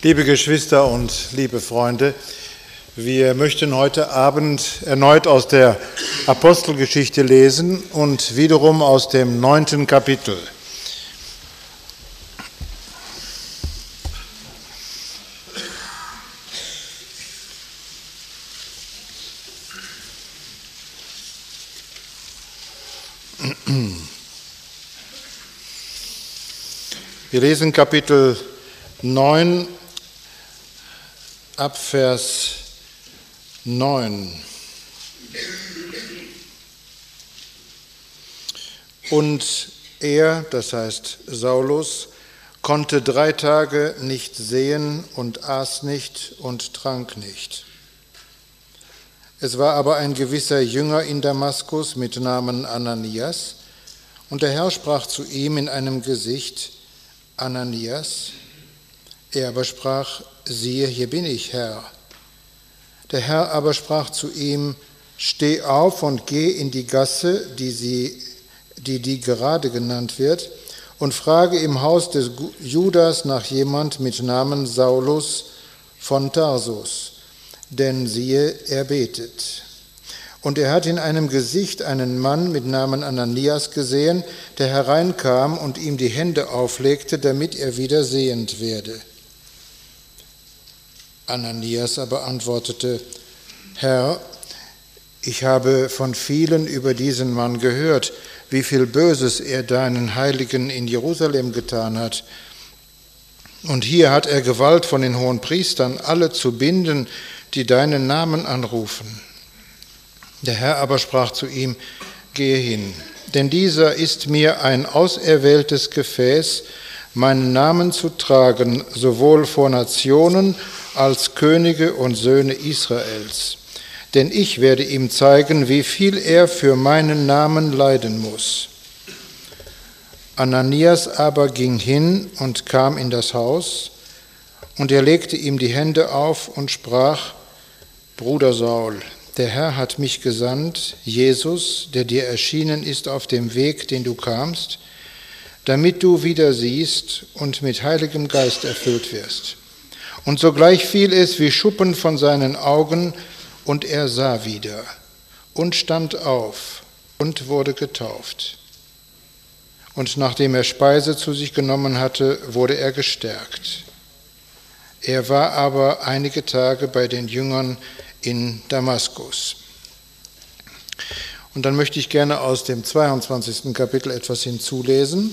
Liebe Geschwister und liebe Freunde, wir möchten heute Abend erneut aus der Apostelgeschichte lesen und wiederum aus dem 9. Kapitel. Wir lesen Kapitel 9 ab Vers 9. Und er, das heißt Saulus, konnte 3 Tage nicht sehen und aß nicht und trank nicht. Es war aber ein gewisser Jünger in Damaskus mit Namen Ananias, und der Herr sprach zu ihm in einem Gesicht: Ananias. Er aber sprach: Siehe, hier bin ich, Herr. Der Herr aber sprach zu ihm: Steh auf und geh in die Gasse, die gerade genannt wird, und frage im Haus des Judas nach jemand mit Namen Saulus von Tarsus, denn siehe, er betet. Und er hat in einem Gesicht einen Mann mit Namen Ananias gesehen, der hereinkam und ihm die Hände auflegte, damit er wieder sehend werde. Ananias aber antwortete: Herr, ich habe von vielen über diesen Mann gehört, wie viel Böses er deinen Heiligen in Jerusalem getan hat. Und hier hat er Gewalt von den Hohenpriestern, alle zu binden, die deinen Namen anrufen. Der Herr aber sprach zu ihm: Gehe hin, denn dieser ist mir ein auserwähltes Gefäß, meinen Namen zu tragen, sowohl vor Nationen als Könige und Söhne Israels. Denn ich werde ihm zeigen, wie viel er für meinen Namen leiden muss. Ananias aber ging hin und kam in das Haus, und er legte ihm die Hände auf und sprach: Bruder Saul, der Herr hat mich gesandt, Jesus, der dir erschienen ist auf dem Weg, den du kamst, damit du wieder siehst und mit Heiligem Geist erfüllt wirst. Und sogleich fiel es wie Schuppen von seinen Augen, und er sah wieder und stand auf und wurde getauft. Und nachdem er Speise zu sich genommen hatte, wurde er gestärkt. Er war aber einige Tage bei den Jüngern in Damaskus. Und dann möchte ich gerne aus dem 22. Kapitel etwas hinzulesen.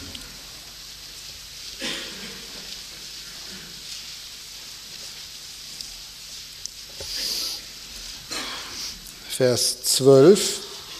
Vers 12.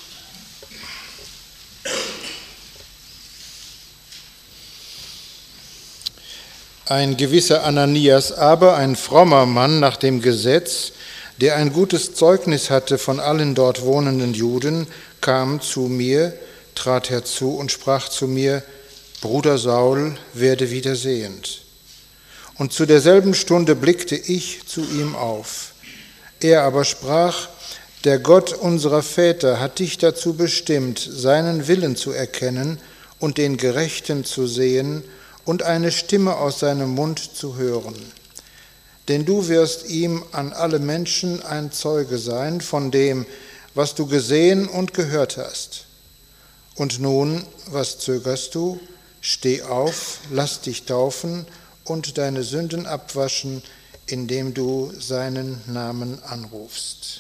Ein gewisser Ananias aber, ein frommer Mann nach dem Gesetz, der ein gutes Zeugnis hatte von allen dort wohnenden Juden, kam zu mir, trat herzu und sprach zu mir: Bruder Saul, werde wieder sehend. Und zu derselben Stunde blickte ich zu ihm auf. Er aber sprach: Der Gott unserer Väter hat dich dazu bestimmt, seinen Willen zu erkennen und den Gerechten zu sehen und eine Stimme aus seinem Mund zu hören. Denn du wirst ihm an alle Menschen ein Zeuge sein von dem, was du gesehen und gehört hast. Und nun, was zögerst du? Steh auf, lass dich taufen und deine Sünden abwaschen, indem du seinen Namen anrufst.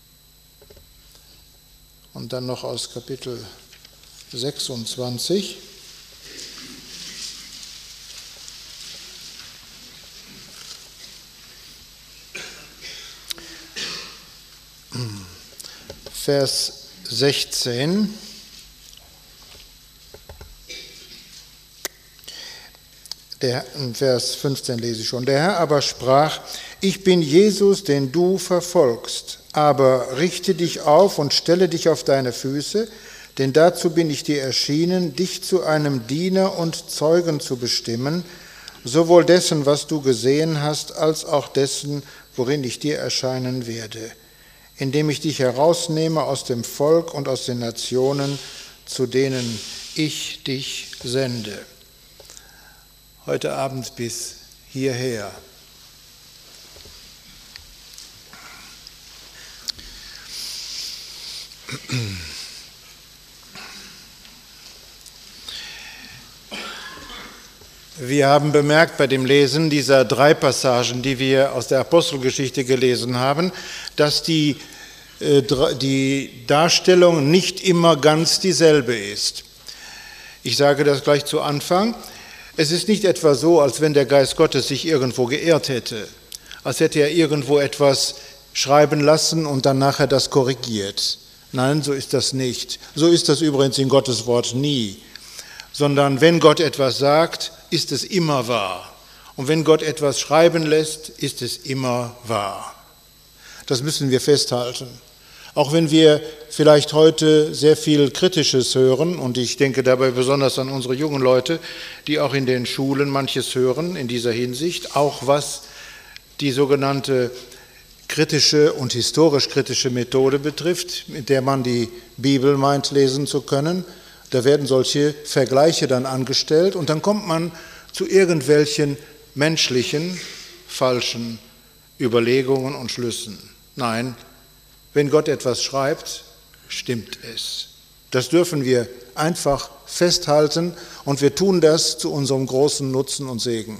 Und dann noch aus Kapitel 26. Vers 16. Vers 15 lese ich schon. Der Herr aber sprach: Ich bin Jesus, den du verfolgst, aber richte dich auf und stelle dich auf deine Füße, denn dazu bin ich dir erschienen, dich zu einem Diener und Zeugen zu bestimmen, sowohl dessen, was du gesehen hast, als auch dessen, worin ich dir erscheinen werde, indem ich dich herausnehme aus dem Volk und aus den Nationen, zu denen ich dich sende. Heute Abend bis hierher. Wir haben bemerkt bei dem Lesen dieser 3 Passagen, die wir aus der Apostelgeschichte gelesen haben, dass die Darstellung nicht immer ganz dieselbe ist. Ich sage das gleich zu Anfang. Es ist nicht etwa so, als wenn der Geist Gottes sich irgendwo geirrt hätte, als hätte er irgendwo etwas schreiben lassen und dann nachher das korrigiert. Nein, so ist das nicht. So ist das übrigens in Gottes Wort nie. Sondern wenn Gott etwas sagt, ist es immer wahr. Und wenn Gott etwas schreiben lässt, ist es immer wahr. Das müssen wir festhalten. Auch wenn wir vielleicht heute sehr viel Kritisches hören, und ich denke dabei besonders an unsere jungen Leute, die auch in den Schulen manches hören in dieser Hinsicht, auch was die sogenannte kritische und historisch-kritische Methode betrifft, mit der man die Bibel meint, lesen zu können. Da werden solche Vergleiche dann angestellt und dann kommt man zu irgendwelchen menschlichen, falschen Überlegungen und Schlüssen. Nein, wenn Gott etwas schreibt, stimmt es. Das dürfen wir einfach festhalten und wir tun das zu unserem großen Nutzen und Segen.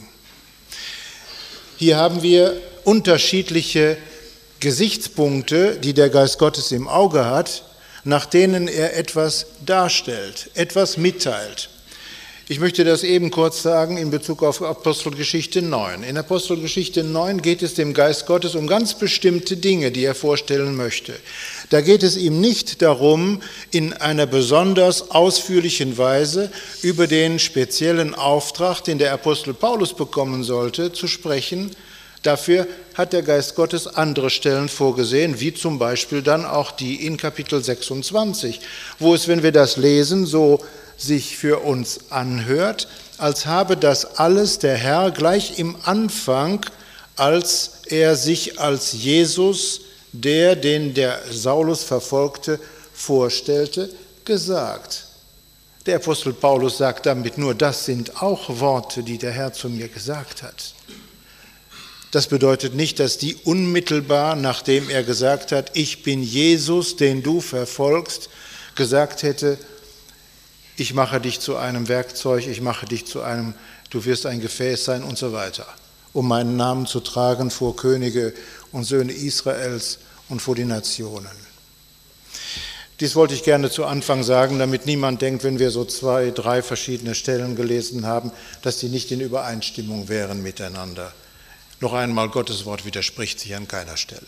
Hier haben wir unterschiedliche Gesichtspunkte, die der Geist Gottes im Auge hat, nach denen er etwas darstellt, etwas mitteilt. Ich möchte das eben kurz sagen in Bezug auf Apostelgeschichte 9. In Apostelgeschichte 9 geht es dem Geist Gottes um ganz bestimmte Dinge, die er vorstellen möchte. Da geht es ihm nicht darum, in einer besonders ausführlichen Weise über den speziellen Auftrag, den der Apostel Paulus bekommen sollte, zu sprechen. Dafür hat der Geist Gottes andere Stellen vorgesehen, wie zum Beispiel dann auch die in Kapitel 26, wo es, wenn wir das lesen, so sich für uns anhört, als habe das alles der Herr gleich im Anfang, als er sich als Jesus, den Saulus verfolgte, vorstellte, gesagt. Der Apostel Paulus sagt damit nur, das sind auch Worte, die der Herr zu mir gesagt hat. Das bedeutet nicht, dass die unmittelbar, nachdem er gesagt hat, ich bin Jesus, den du verfolgst, gesagt hätte, ich mache dich zu einem Werkzeug, ich mache dich zu einem, du wirst ein Gefäß sein und so weiter, um meinen Namen zu tragen vor Könige und Söhne Israels und vor die Nationen. Dies wollte ich gerne zu Anfang sagen, damit niemand denkt, wenn wir so 2, 3 verschiedene Stellen gelesen haben, dass die nicht in Übereinstimmung wären miteinander. Noch einmal, Gottes Wort widerspricht sich an keiner Stelle.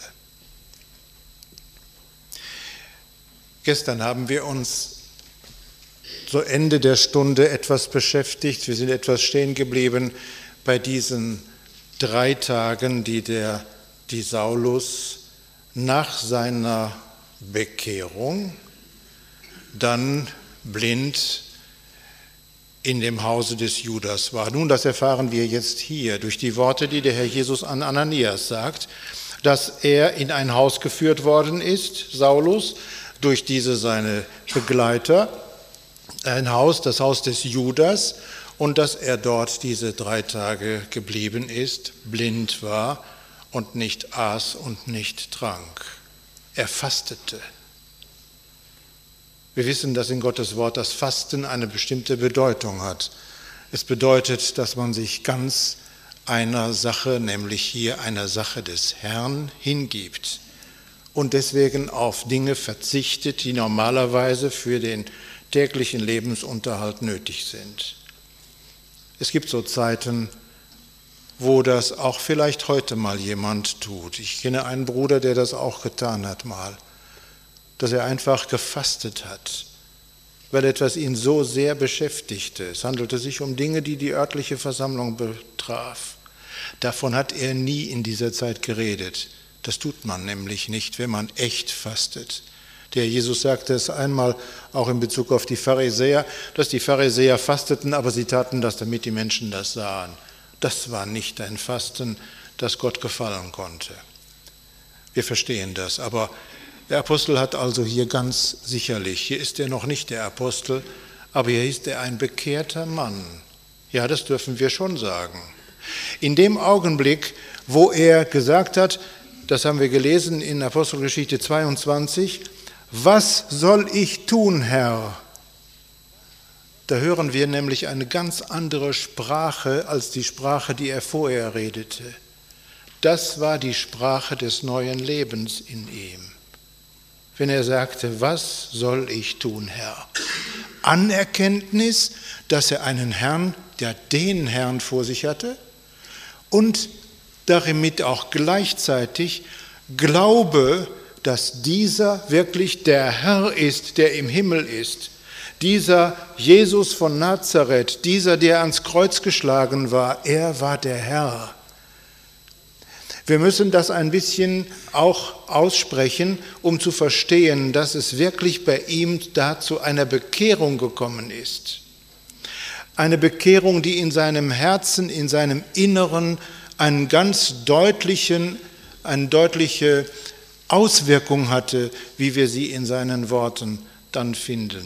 Gestern haben wir uns zu Ende der Stunde etwas beschäftigt. Wir sind etwas stehen geblieben bei diesen 3 Tagen, die Saulus nach seiner Bekehrung dann blind in dem Hause des Judas war. Nun, das erfahren wir jetzt hier durch die Worte, die der Herr Jesus an Ananias sagt, dass er in ein Haus geführt worden ist, Saulus, durch diese seine Begleiter, das Haus des Judas, und dass er dort diese 3 Tage geblieben ist, blind war und nicht aß und nicht trank. Er fastete. Wir wissen, dass in Gottes Wort das Fasten eine bestimmte Bedeutung hat. Es bedeutet, dass man sich ganz einer Sache, nämlich hier einer Sache des Herrn, hingibt und deswegen auf Dinge verzichtet, die normalerweise für den täglichen Lebensunterhalt nötig sind. Es gibt so Zeiten, wo das auch vielleicht heute mal jemand tut. Ich kenne einen Bruder, der das auch getan hat mal, dass er einfach gefastet hat, weil etwas ihn so sehr beschäftigte. Es handelte sich um Dinge, die die örtliche Versammlung betraf. Davon hat er nie in dieser Zeit geredet. Das tut man nämlich nicht, wenn man echt fastet. Der Jesus sagte es einmal auch in Bezug auf die Pharisäer, dass die Pharisäer fasteten, aber sie taten das, damit die Menschen das sahen. Das war nicht ein Fasten, das Gott gefallen konnte. Wir verstehen das, aber der Apostel hat also hier ganz sicherlich, hier ist er noch nicht der Apostel, aber hier ist er ein bekehrter Mann. Ja, das dürfen wir schon sagen. In dem Augenblick, wo er gesagt hat, das haben wir gelesen in Apostelgeschichte 22, Was soll ich tun, Herr? Da hören wir nämlich eine ganz andere Sprache als die Sprache, die er vorher redete. Das war die Sprache des neuen Lebens in ihm. Wenn er sagte, was soll ich tun, Herr? Anerkenntnis, dass er einen Herrn, der den Herrn vor sich hatte, und damit auch gleichzeitig Glaube, dass dieser wirklich der Herr ist, der im Himmel ist. Dieser Jesus von Nazareth, dieser, der ans Kreuz geschlagen war, er war der Herr. Wir müssen das ein bisschen auch aussprechen, um zu verstehen, dass es wirklich bei ihm da zu einer Bekehrung gekommen ist. Eine Bekehrung, die in seinem Herzen, in seinem Inneren eine deutliche Auswirkung hatte, wie wir sie in seinen Worten dann finden.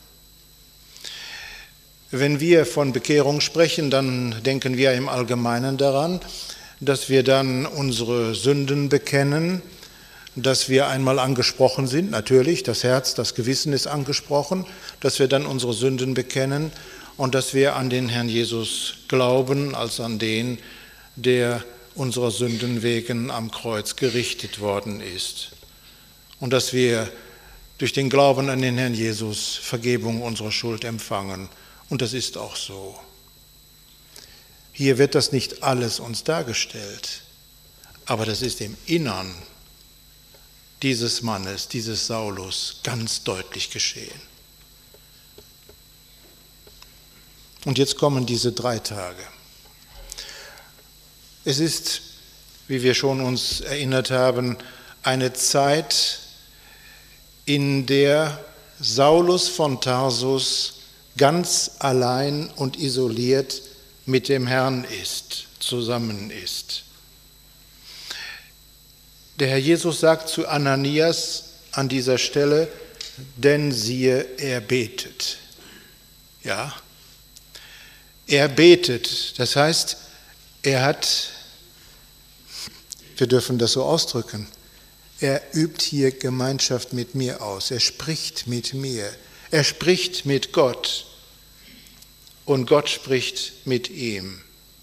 Wenn wir von Bekehrung sprechen, dann denken wir im Allgemeinen daran, dass wir dann unsere Sünden bekennen, dass wir einmal angesprochen sind, natürlich, das Herz, das Gewissen ist angesprochen, dass wir dann unsere Sünden bekennen und dass wir an den Herrn Jesus glauben, als an den, der unserer Sünden wegen am Kreuz gerichtet worden ist. Und dass wir durch den Glauben an den Herrn Jesus Vergebung unserer Schuld empfangen. Und das ist auch so. Hier wird das nicht alles uns dargestellt, aber das ist im Innern dieses Mannes, dieses Saulus, ganz deutlich geschehen. Und jetzt kommen diese 3 Tage. Es ist, wie wir schon uns erinnert haben, eine Zeit, in der Saulus von Tarsus ganz allein und isoliert mit dem Herrn ist, zusammen ist. Der Herr Jesus sagt zu Ananias an dieser Stelle, denn siehe, er betet. Ja, er betet, das heißt, wir dürfen das so ausdrücken, er übt hier Gemeinschaft mit mir aus, er spricht mit mir, er spricht mit Gott und Gott spricht mit ihm.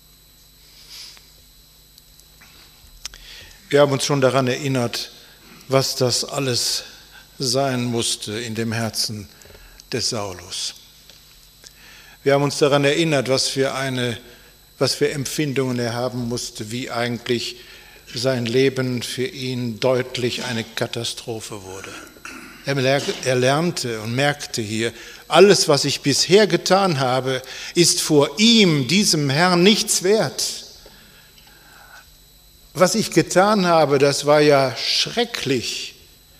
Wir haben uns schon daran erinnert, was das alles sein musste in dem Herzen des Saulus. Wir haben uns daran erinnert, was für Empfindungen er haben musste, wie eigentlich sein Leben für ihn deutlich eine Katastrophe wurde. Er lernte und merkte hier, alles, was ich bisher getan habe, ist vor ihm, diesem Herrn, nichts wert. Was ich getan habe, das war ja schrecklich.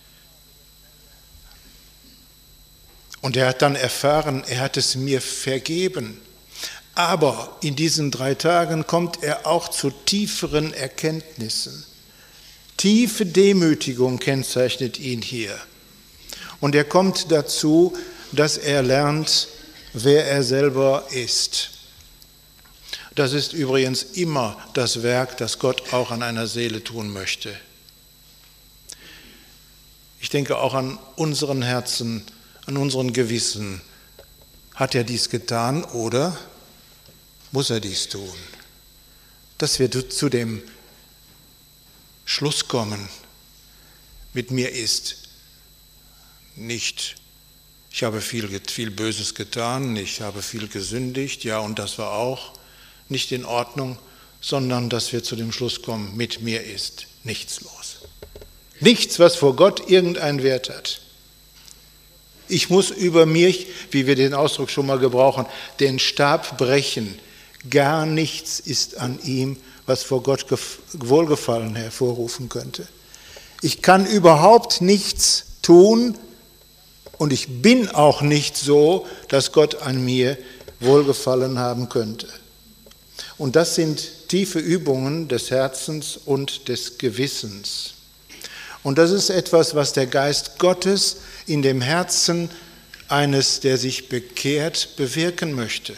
Und er hat dann erfahren, er hat es mir vergeben. Aber in diesen 3 Tagen kommt er auch zu tieferen Erkenntnissen. Tiefe Demütigung kennzeichnet ihn hier. Und er kommt dazu, dass er lernt, wer er selber ist. Das ist übrigens immer das Werk, das Gott auch an einer Seele tun möchte. Ich denke auch an unseren Herzen, an unseren Gewissen. Hat er dies getan oder muss er dies tun? Dass wir zu dem Schluss kommen, mit mir ist nicht, ich habe viel Böses getan, ich habe viel gesündigt, ja, und das war auch nicht in Ordnung, sondern dass wir zu dem Schluss kommen, mit mir ist nichts los. Nichts, was vor Gott irgendeinen Wert hat. Ich muss über mich, wie wir den Ausdruck schon mal gebrauchen, den Stab brechen. Gar nichts ist an ihm, was vor Gott Wohlgefallen hervorrufen könnte. Ich kann überhaupt nichts tun und ich bin auch nicht so, dass Gott an mir Wohlgefallen haben könnte. Und das sind tiefe Übungen des Herzens und des Gewissens. Und das ist etwas, was der Geist Gottes in dem Herzen eines, der sich bekehrt, bewirken möchte.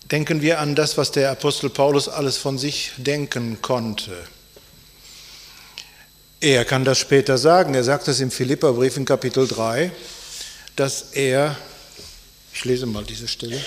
Denken wir an das, was der Apostel Paulus alles von sich denken konnte. Er kann das später sagen, er sagt es im Philipperbrief in Kapitel 3, dass er, ich lese mal diese Stelle,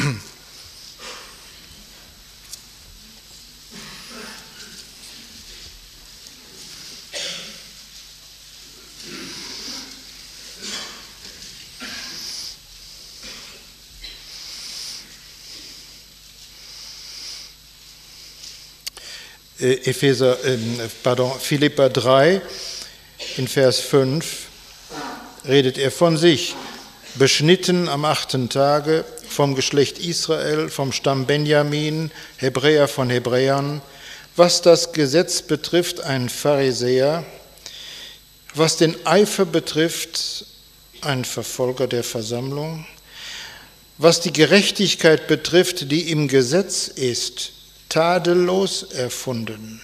Philipper 3, in Vers 5, redet er von sich, beschnitten am 8. Tage, vom Geschlecht Israel, vom Stamm Benjamin, Hebräer von Hebräern, was das Gesetz betrifft, ein Pharisäer, was den Eifer betrifft, ein Verfolger der Versammlung, was die Gerechtigkeit betrifft, die im Gesetz ist, tadellos erfunden,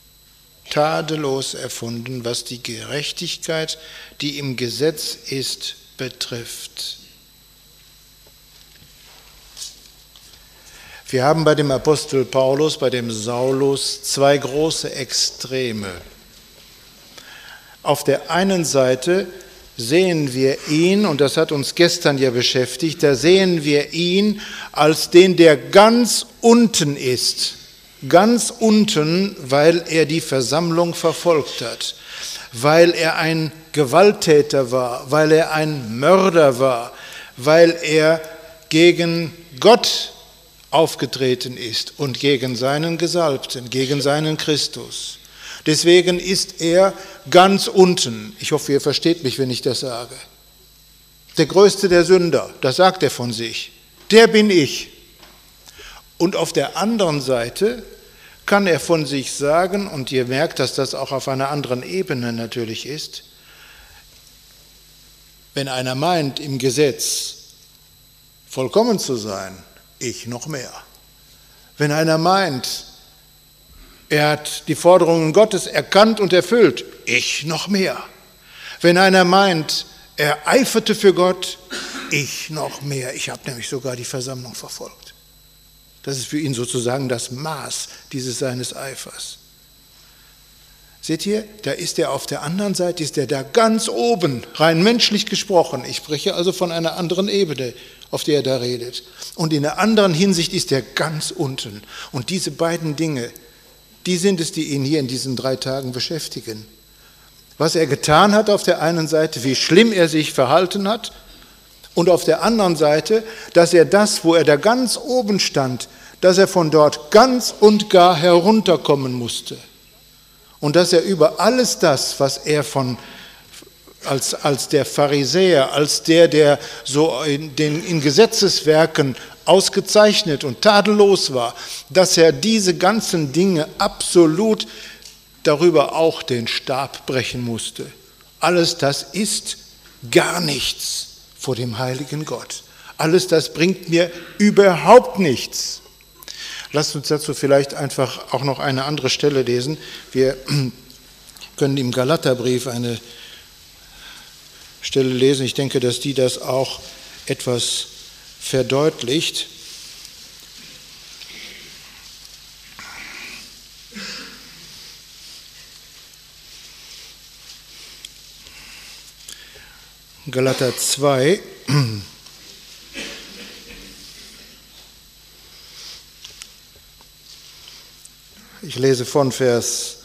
was die Gerechtigkeit, die im Gesetz ist, betrifft. Wir haben bei dem Apostel Paulus, bei dem Saulus, zwei große Extreme. Auf der einen Seite sehen wir ihn, und das hat uns gestern ja beschäftigt, da sehen wir ihn als den, der ganz unten ist. Ganz unten, weil er die Versammlung verfolgt hat, weil er ein Gewalttäter war, weil er ein Mörder war, weil er gegen Gott aufgetreten ist und gegen seinen Gesalbten, gegen seinen Christus. Deswegen ist er ganz unten. Ich hoffe, ihr versteht mich, wenn ich das sage. Der größte der Sünder, das sagt er von sich. Der bin ich. Und auf der anderen Seite kann er von sich sagen, und ihr merkt, dass das auch auf einer anderen Ebene natürlich ist, wenn einer meint, im Gesetz vollkommen zu sein, ich noch mehr. Wenn einer meint, er hat die Forderungen Gottes erkannt und erfüllt, ich noch mehr. Wenn einer meint, er eiferte für Gott, ich noch mehr. Ich habe nämlich sogar die Versammlung verfolgt. Das ist für ihn sozusagen das Maß dieses seines Eifers. Seht ihr, da ist er auf der anderen Seite, ist er da ganz oben, rein menschlich gesprochen. Ich spreche also von einer anderen Ebene, auf der er da redet. Und in einer anderen Hinsicht ist er ganz unten. Und diese beiden Dinge, die sind es, die ihn hier in diesen 3 Tagen beschäftigen. Was er getan hat auf der einen Seite, wie schlimm er sich verhalten hat, und auf der anderen Seite, dass er das, wo er da ganz oben stand, dass er von dort ganz und gar herunterkommen musste. Und dass er über alles das, was er als der Pharisäer, als der so in Gesetzeswerken ausgezeichnet und tadellos war, dass er diese ganzen Dinge absolut darüber auch den Stab brechen musste. Alles das ist gar nichts vor dem heiligen Gott. Alles das bringt mir überhaupt nichts. Lasst uns dazu vielleicht einfach auch noch eine andere Stelle lesen. Wir können im Galaterbrief eine Stelle lesen. Ich denke, dass die das auch etwas verdeutlicht. Galater 2. Ich lese von Vers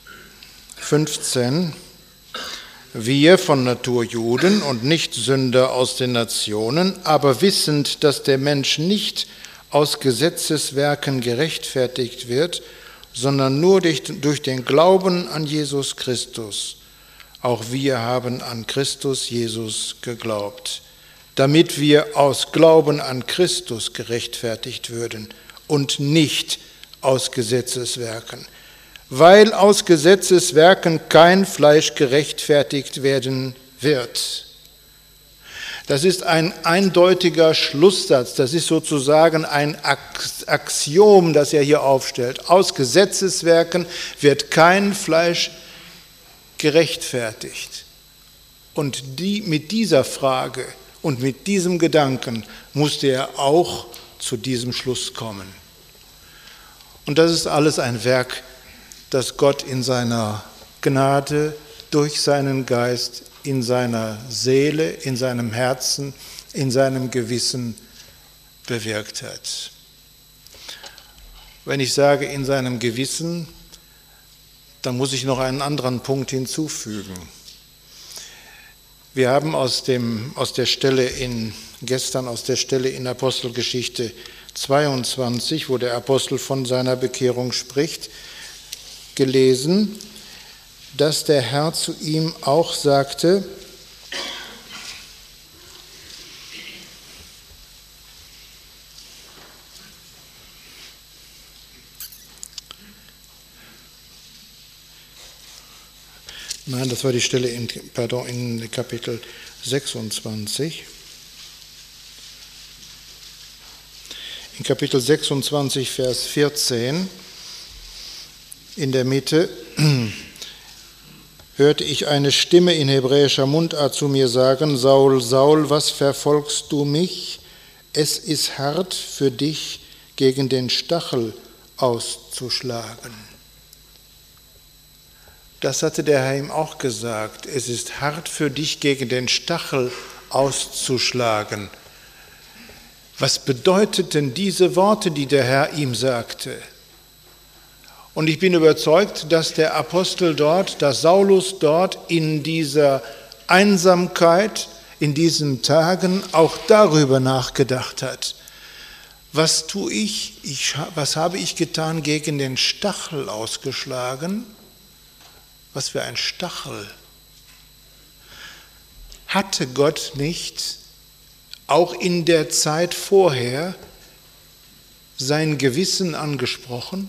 15. Wir von Natur Juden und nicht Sünder aus den Nationen, aber wissend, dass der Mensch nicht aus Gesetzeswerken gerechtfertigt wird, sondern nur durch den Glauben an Jesus Christus. Auch wir haben an Christus Jesus geglaubt, damit wir aus Glauben an Christus gerechtfertigt würden und nicht aus Gesetzeswerken, weil aus Gesetzeswerken kein Fleisch gerechtfertigt werden wird. Das ist ein eindeutiger Schlusssatz, das ist sozusagen ein Axiom, das er hier aufstellt. Aus Gesetzeswerken wird kein Fleisch gerechtfertigt. Und mit dieser Frage und mit diesem Gedanken musste er auch zu diesem Schluss kommen. Und das ist alles ein Werk, das Gott in seiner Gnade, durch seinen Geist, in seiner Seele, in seinem Herzen, in seinem Gewissen bewirkt hat. Wenn ich sage in seinem Gewissen, dann muss ich noch einen anderen Punkt hinzufügen. Wir haben gestern aus der Stelle in Apostelgeschichte 22, wo der Apostel von seiner Bekehrung spricht, gelesen, dass der Herr zu ihm auch sagte, nein, das war die Stelle in Kapitel 26. In Kapitel 26, Vers 14, in der Mitte, hörte ich eine Stimme in hebräischer Mundart zu mir sagen, Saul, Saul, was verfolgst du mich? Es ist hart für dich, gegen den Stachel auszuschlagen. Das hatte der Herr ihm auch gesagt. Es ist hart für dich, gegen den Stachel auszuschlagen. Was bedeuteten diese Worte, die der Herr ihm sagte? Und ich bin überzeugt, dass der Apostel dort, dass Saulus dort in dieser Einsamkeit, in diesen Tagen auch darüber nachgedacht hat. Was tue ich? Was habe ich getan, gegen den Stachel ausgeschlagen? Was für ein Stachel. Hatte Gott nicht auch in der Zeit vorher sein Gewissen angesprochen?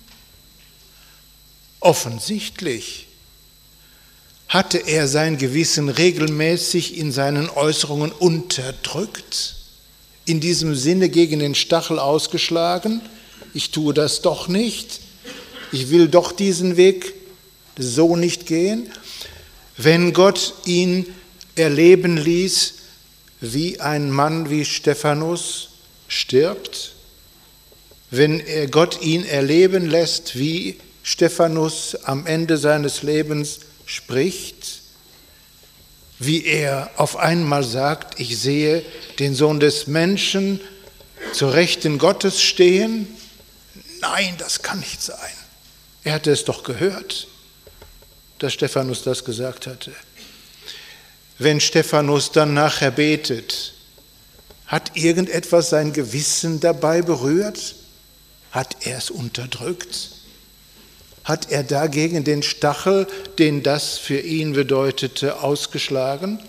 Offensichtlich hatte er sein Gewissen regelmäßig in seinen Äußerungen unterdrückt, in diesem Sinne gegen den Stachel ausgeschlagen. Ich tue das doch nicht, ich will doch diesen Weg so nicht gehen. Wenn Gott ihn erleben ließ, wie ein Mann wie Stephanus stirbt, wenn Gott ihn erleben lässt, wie Stephanus am Ende seines Lebens spricht, wie er auf einmal sagt, ich sehe den Sohn des Menschen zur Rechten Gottes stehen. Nein, das kann nicht sein. Er hatte es doch gehört, dass Stephanus das gesagt hatte. Wenn Stephanus dann nachher betet, hat irgendetwas sein Gewissen dabei berührt? Hat er es unterdrückt? Hat er dagegen den Stachel, den das für ihn bedeutete, ausgeschlagen?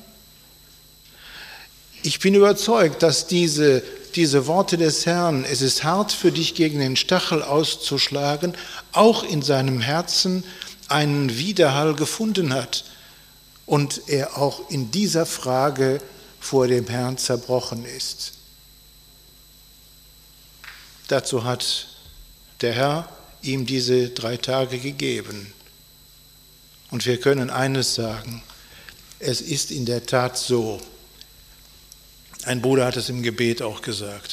Ich bin überzeugt, dass diese Worte des Herrn, es ist hart für dich, gegen den Stachel auszuschlagen, auch in seinem Herzen einen Widerhall gefunden hat und er auch in dieser Frage vor dem Herrn zerbrochen ist. Dazu hat der Herr ihm diese 3 Tage gegeben. Und wir können eines sagen, es ist in der Tat so. Ein Bruder hat es im Gebet auch gesagt,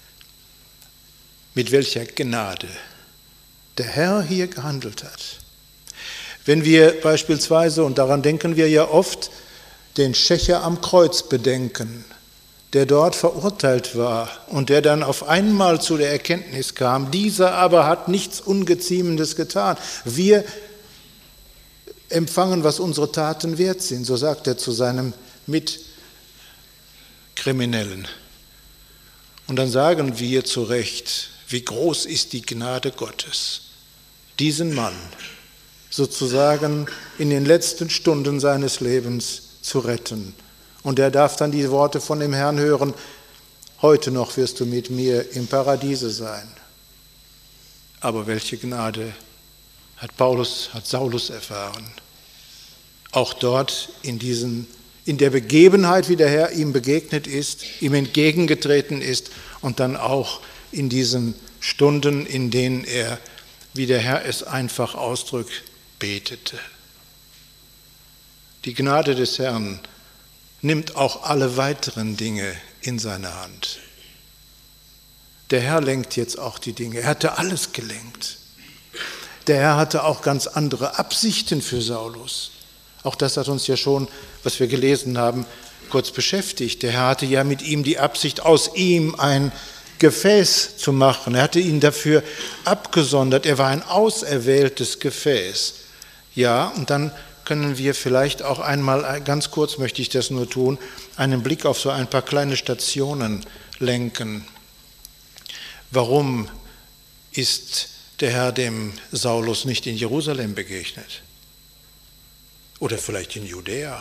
mit welcher Gnade der Herr hier gehandelt hat. Wenn wir beispielsweise, und daran denken wir ja oft, den Schächer am Kreuz bedenken, der dort verurteilt war und der dann auf einmal zu der Erkenntnis kam, dieser aber hat nichts Ungeziemendes getan. Wir empfangen, was unsere Taten wert sind, so sagt er zu seinem Mitkriminellen. Und dann sagen wir zu Recht, wie groß ist die Gnade Gottes, diesen Mann sozusagen in den letzten Stunden seines Lebens zu retten. Und er darf dann die Worte von dem Herrn hören, heute noch wirst du mit mir im Paradiese sein. Aber welche Gnade hat Saulus erfahren? Auch dort in der Begebenheit, wie der Herr ihm begegnet ist, ihm entgegengetreten ist und dann auch in diesen Stunden, in denen er, wie der Herr es einfach ausdrückt, betete. Die Gnade des Herrn nimmt auch alle weiteren Dinge in seine Hand. Der Herr lenkt jetzt auch die Dinge. Er hatte alles gelenkt. Der Herr hatte auch ganz andere Absichten für Saulus. Auch das hat uns ja schon, was wir gelesen haben, kurz beschäftigt. Der Herr hatte ja mit ihm die Absicht, aus ihm ein Gefäß zu machen. Er hatte ihn dafür abgesondert. Er war ein auserwähltes Gefäß. Ja, und dann können wir vielleicht auch einmal, ganz kurz möchte ich das nur tun, einen Blick auf so ein paar kleine Stationen lenken. Warum ist der Herr dem Saulus nicht in Jerusalem begegnet? Oder vielleicht in Judäa?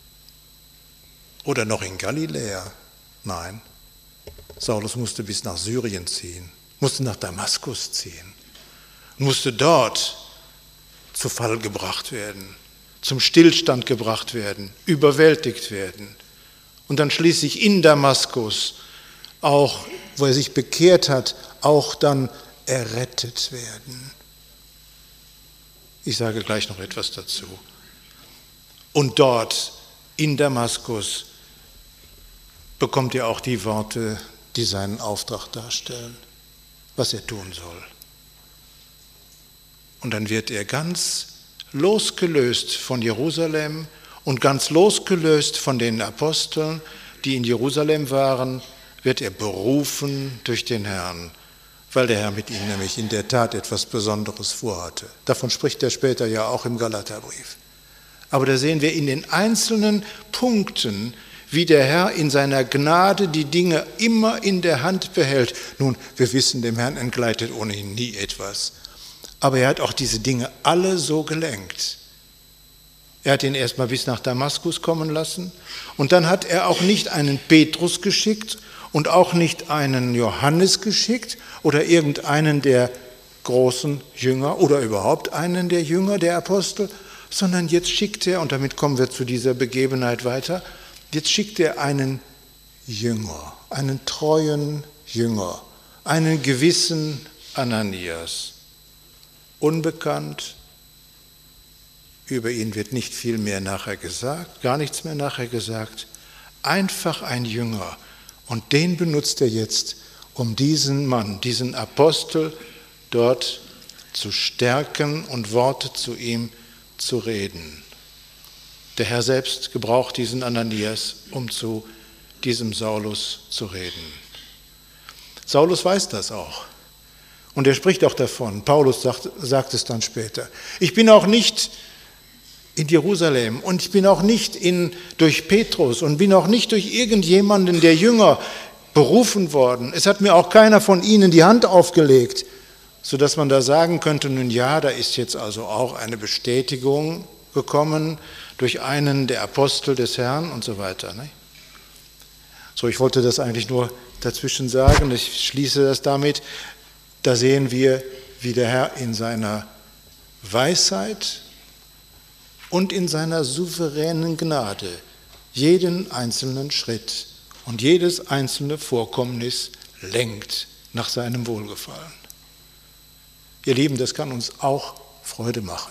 Oder noch in Galiläa? Nein, Saulus musste bis nach Syrien ziehen, musste nach Damaskus ziehen, musste dort zu Fall gebracht werden, zum Stillstand gebracht werden, überwältigt werden. Und dann schließlich in Damaskus, auch wo er sich bekehrt hat, auch dann errettet werden. Ich sage gleich noch etwas dazu. Und dort in Damaskus bekommt er auch die Worte, die seinen Auftrag darstellen, was er tun soll. Und dann wird er ganz losgelöst von Jerusalem und ganz losgelöst von den Aposteln, die in Jerusalem waren, wird er berufen durch den Herrn, weil der Herr mit ihm nämlich in der Tat etwas Besonderes vorhatte. Davon spricht er später ja auch im Galaterbrief. Aber da sehen wir in den einzelnen Punkten, wie der Herr in seiner Gnade die Dinge immer in der Hand behält. Nun, wir wissen, dem Herrn entgleitet ohnehin nie etwas. Aber er hat auch diese Dinge alle so gelenkt. Er hat ihn erstmal bis nach Damaskus kommen lassen und dann hat er auch nicht einen Petrus geschickt und auch nicht einen Johannes geschickt oder irgendeinen der großen Jünger oder überhaupt einen der Jünger, der Apostel, sondern jetzt schickt er, und damit kommen wir zu dieser Begebenheit weiter, jetzt schickt er einen Jünger, einen treuen Jünger, einen gewissen Ananias. Unbekannt, über ihn wird nicht viel mehr nachher gesagt, gar nichts mehr nachher gesagt, einfach ein Jünger. Und den benutzt er jetzt, um diesen Mann, diesen Apostel dort zu stärken und Worte zu ihm zu reden. Der Herr selbst gebraucht diesen Ananias, um zu diesem Saulus zu reden. Saulus weiß das auch. Und er spricht auch davon. Paulus sagt es dann später. Ich bin auch nicht in Jerusalem und ich bin auch nicht durch Petrus und bin auch nicht durch irgendjemanden der Jünger berufen worden. Es hat mir auch keiner von ihnen die Hand aufgelegt, sodass man da sagen könnte, nun ja, da ist jetzt also auch eine Bestätigung gekommen durch einen der Apostel des Herrn und so weiter. Ne? So, ich wollte das eigentlich nur dazwischen sagen. Ich schließe das damit. Da sehen wir, wie der Herr in seiner Weisheit und in seiner souveränen Gnade jeden einzelnen Schritt und jedes einzelne Vorkommnis lenkt nach seinem Wohlgefallen. Ihr Lieben, das kann uns auch Freude machen.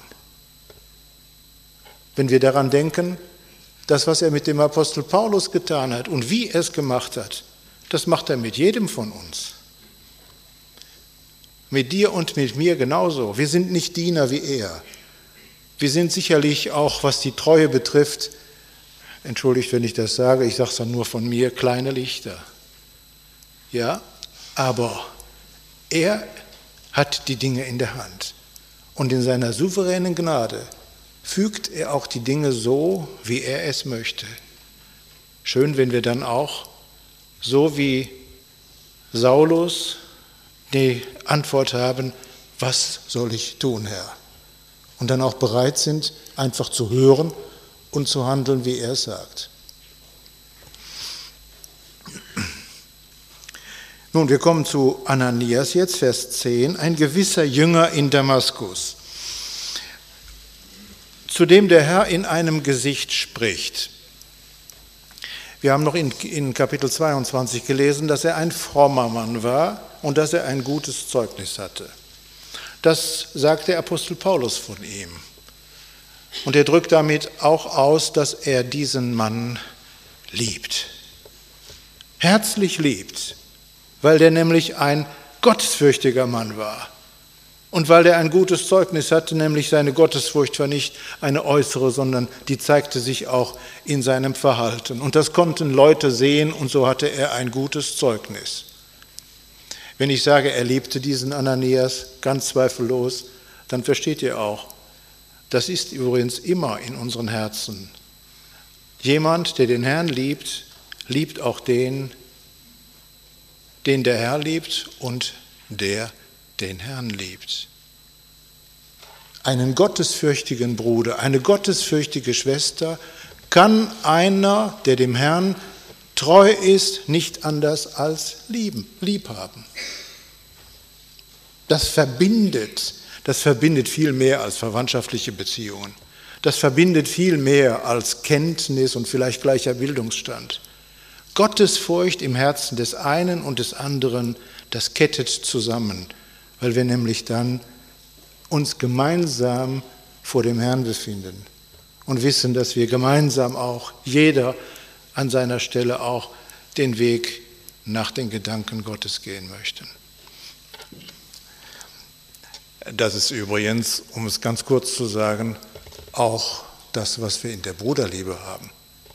Wenn wir daran denken, das, was er mit dem Apostel Paulus getan hat und wie er es gemacht hat, das macht er mit jedem von uns. Mit dir und mit mir genauso. Wir sind nicht Diener wie er. Wir sind sicherlich auch, was die Treue betrifft, entschuldigt, wenn ich das sage, ich sage es dann nur von mir, kleine Lichter. Ja, aber er hat die Dinge in der Hand. Und in seiner souveränen Gnade fügt er auch die Dinge so, wie er es möchte. Schön, wenn wir dann auch, so wie Saulus, die Antwort haben, was soll ich tun, Herr? Und dann auch bereit sind, einfach zu hören und zu handeln, wie er es sagt. Nun, wir kommen zu Ananias jetzt, Vers 10, ein gewisser Jünger in Damaskus, zu dem der Herr in einem Gesicht spricht. Wir haben noch in Kapitel 22 gelesen, dass er ein frommer Mann war und dass er ein gutes Zeugnis hatte. Das sagt der Apostel Paulus von ihm. Und er drückt damit auch aus, dass er diesen Mann liebt. Herzlich liebt. weil der nämlich ein gottesfürchtiger Mann war. Und weil er ein gutes Zeugnis hatte, nämlich seine Gottesfurcht war nicht eine äußere, sondern die zeigte sich auch in seinem Verhalten. Und das konnten Leute sehen und so hatte er ein gutes Zeugnis. Wenn ich sage, er liebte diesen Ananias, ganz zweifellos, dann versteht ihr auch, das ist übrigens immer in unseren Herzen. Jemand, der den Herrn liebt, liebt auch den der Herr liebt und der den Herrn liebt. Einen gottesfürchtigen Bruder, eine gottesfürchtige Schwester kann einer, der dem Herrn treu ist, nicht anders als lieb haben. Das verbindet viel mehr als verwandtschaftliche Beziehungen. Das verbindet viel mehr als Kenntnis und vielleicht gleicher Bildungsstand. Gottesfurcht im Herzen des einen und des anderen, das kettet zusammen, weil wir nämlich dann uns gemeinsam vor dem Herrn befinden und wissen, dass wir gemeinsam auch, jeder an seiner Stelle auch, den Weg nach den Gedanken Gottes gehen möchten. Das ist übrigens, um es ganz kurz zu sagen, auch das, was wir in der Bruderliebe haben.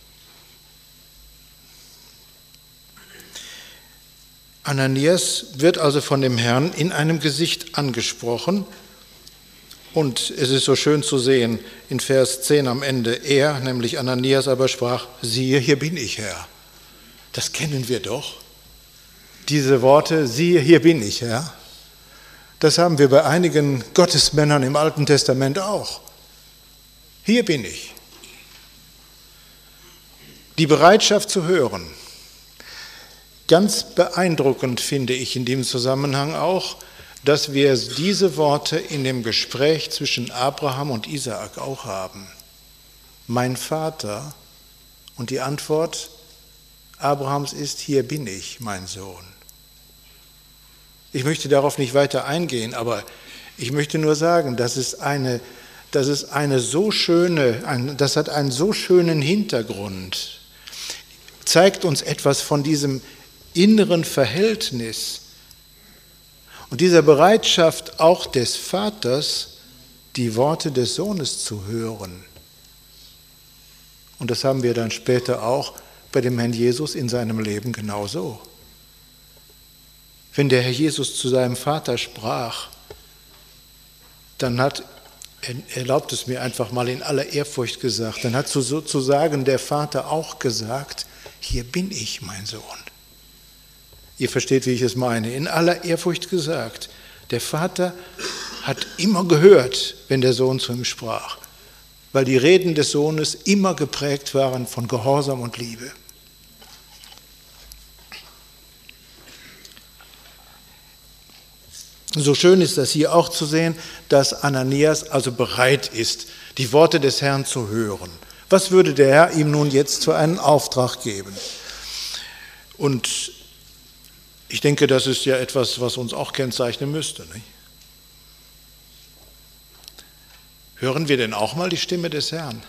Ananias wird also von dem Herrn in einem Gesicht angesprochen und es ist so schön zu sehen in Vers 10 am Ende. Er, nämlich Ananias, aber sprach, siehe, hier bin ich, Herr. Das kennen wir doch. Diese Worte, siehe, hier bin ich, Herr. Das haben wir bei einigen Gottesmännern im Alten Testament auch. Hier bin ich. Die Bereitschaft zu hören. Ganz beeindruckend finde ich in dem Zusammenhang auch, dass wir diese Worte in dem Gespräch zwischen Abraham und Isaak auch haben. Mein Vater, und die Antwort Abrahams ist, hier bin ich, mein Sohn. Ich möchte darauf nicht weiter eingehen, aber ich möchte nur sagen, das hat einen so schönen Hintergrund, zeigt uns etwas von diesem inneren Verhältnis und dieser Bereitschaft auch des Vaters, die Worte des Sohnes zu hören. Und das haben wir dann später auch bei dem Herrn Jesus in seinem Leben genauso. Wenn der Herr Jesus zu seinem Vater sprach, dann hat, erlaubt es mir einfach mal in aller Ehrfurcht gesagt, dann hat sozusagen der Vater auch gesagt, hier bin ich, mein Sohn. Ihr versteht, wie ich es meine. In aller Ehrfurcht gesagt, der Vater hat immer gehört, wenn der Sohn zu ihm sprach, weil die Reden des Sohnes immer geprägt waren von Gehorsam und Liebe. So schön ist das hier auch zu sehen, dass Ananias also bereit ist, die Worte des Herrn zu hören. Was würde der Herr ihm nun jetzt für einen Auftrag geben? Und ich denke, das ist ja etwas, was uns auch kennzeichnen müsste. Nicht? Hören wir denn auch mal die Stimme des Herrn?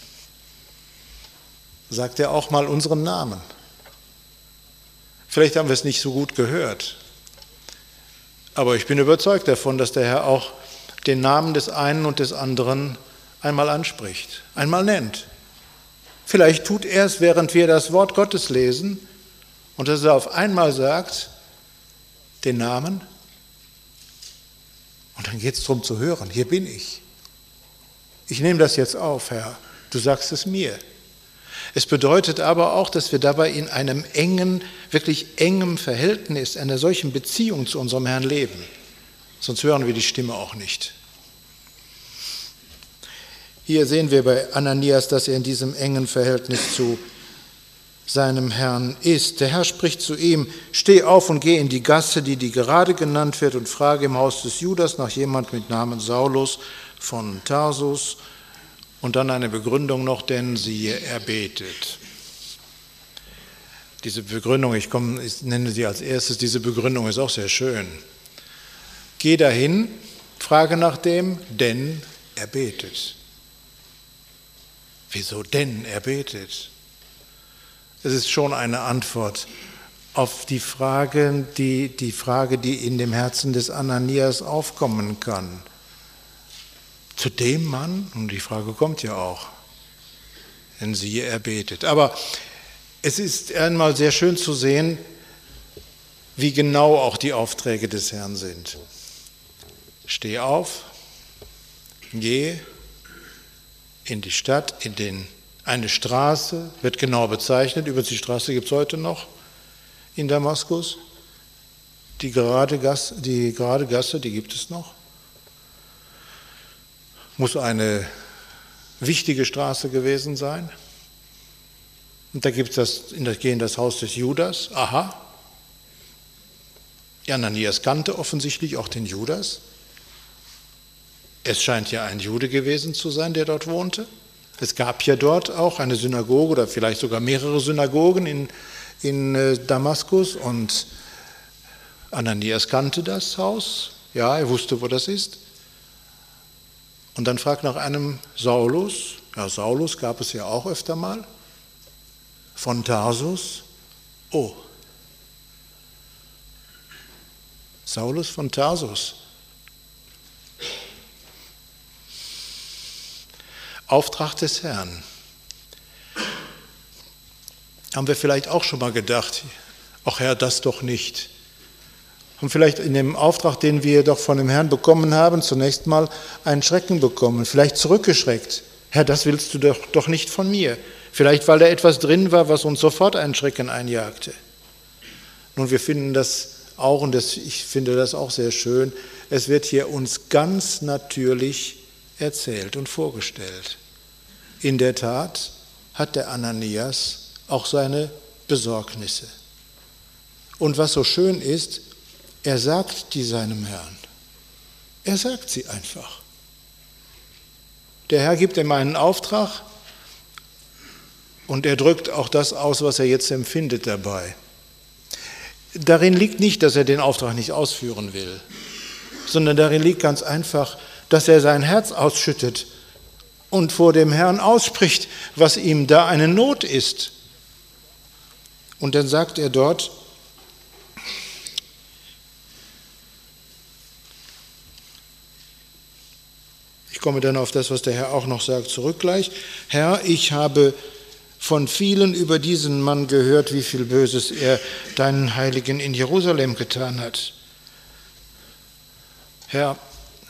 Sagt er auch mal unseren Namen? Vielleicht haben wir es nicht so gut gehört. Aber ich bin überzeugt davon, dass der Herr auch den Namen des einen und des anderen einmal anspricht, einmal nennt. Vielleicht tut er es, während wir das Wort Gottes lesen und dass er auf einmal sagt, den Namen. Und dann geht es darum zu hören, hier bin ich. Ich nehme das jetzt auf, Herr, du sagst es mir. Es bedeutet aber auch, dass wir dabei in einem engen, wirklich engem Verhältnis, einer solchen Beziehung zu unserem Herrn leben. Sonst hören wir die Stimme auch nicht. Hier sehen wir bei Ananias, dass er in diesem engen Verhältnis zu seinem Herrn ist. Der Herr spricht zu ihm, steh auf und geh in die Gasse, die gerade genannt wird, und frage im Haus des Judas nach jemand mit Namen Saulus von Tarsus. Und dann eine Begründung noch, denn siehe, er betet. Diese Begründung, ich nenne sie als erstes, diese Begründung ist auch sehr schön. Geh dahin, frage nach dem, denn er betet. Wieso denn er betet? Es ist schon eine Antwort auf die Frage, die in dem Herzen des Ananias aufkommen kann. Zu dem Mann, und die Frage kommt ja auch, denn siehe, er betet. Aber es ist einmal sehr schön zu sehen, wie genau auch die Aufträge des Herrn sind. Steh auf, geh in die Stadt, eine Straße, wird genau bezeichnet, über die Straße gibt es heute noch in Damaskus. Die gerade Gasse, die gibt es noch. Muss eine wichtige Straße gewesen sein. Und da gibt es geh in das Haus des Judas. Aha. Ananias kannte offensichtlich auch den Judas. Es scheint ja ein Jude gewesen zu sein, der dort wohnte. Es gab ja dort auch eine Synagoge oder vielleicht sogar mehrere Synagogen in Damaskus. Und Ananias kannte das Haus. Ja, er wusste, wo das ist. Und dann fragt nach einem Saulus. Ja, Saulus gab es ja auch öfter mal. Von Tarsus. Oh. Saulus von Tarsus. Auftrag des Herrn. Haben wir vielleicht auch schon mal gedacht, ach Herr, das doch nicht. Und vielleicht in dem Auftrag, den wir doch von dem Herrn bekommen haben, zunächst mal einen Schrecken bekommen, vielleicht zurückgeschreckt. Herr, das willst du doch nicht von mir. Vielleicht, weil da etwas drin war, was uns sofort einen Schrecken einjagte. Nun, wir finden das auch, und ich finde das auch sehr schön, es wird hier uns ganz natürlich erzählt und vorgestellt. In der Tat hat der Ananias auch seine Besorgnisse. Und was so schön ist, er sagt die seinem Herrn. Er sagt sie einfach. Der Herr gibt ihm einen Auftrag und er drückt auch das aus, was er jetzt empfindet dabei. Darin liegt nicht, dass er den Auftrag nicht ausführen will, sondern darin liegt ganz einfach, dass er sein Herz ausschüttet und vor dem Herrn ausspricht, was ihm da eine Not ist. Und dann sagt er dort, ich komme dann auf das, was der Herr auch noch sagt, zurück gleich. Herr, ich habe von vielen über diesen Mann gehört, wie viel Böses er deinen Heiligen in Jerusalem getan hat. Herr,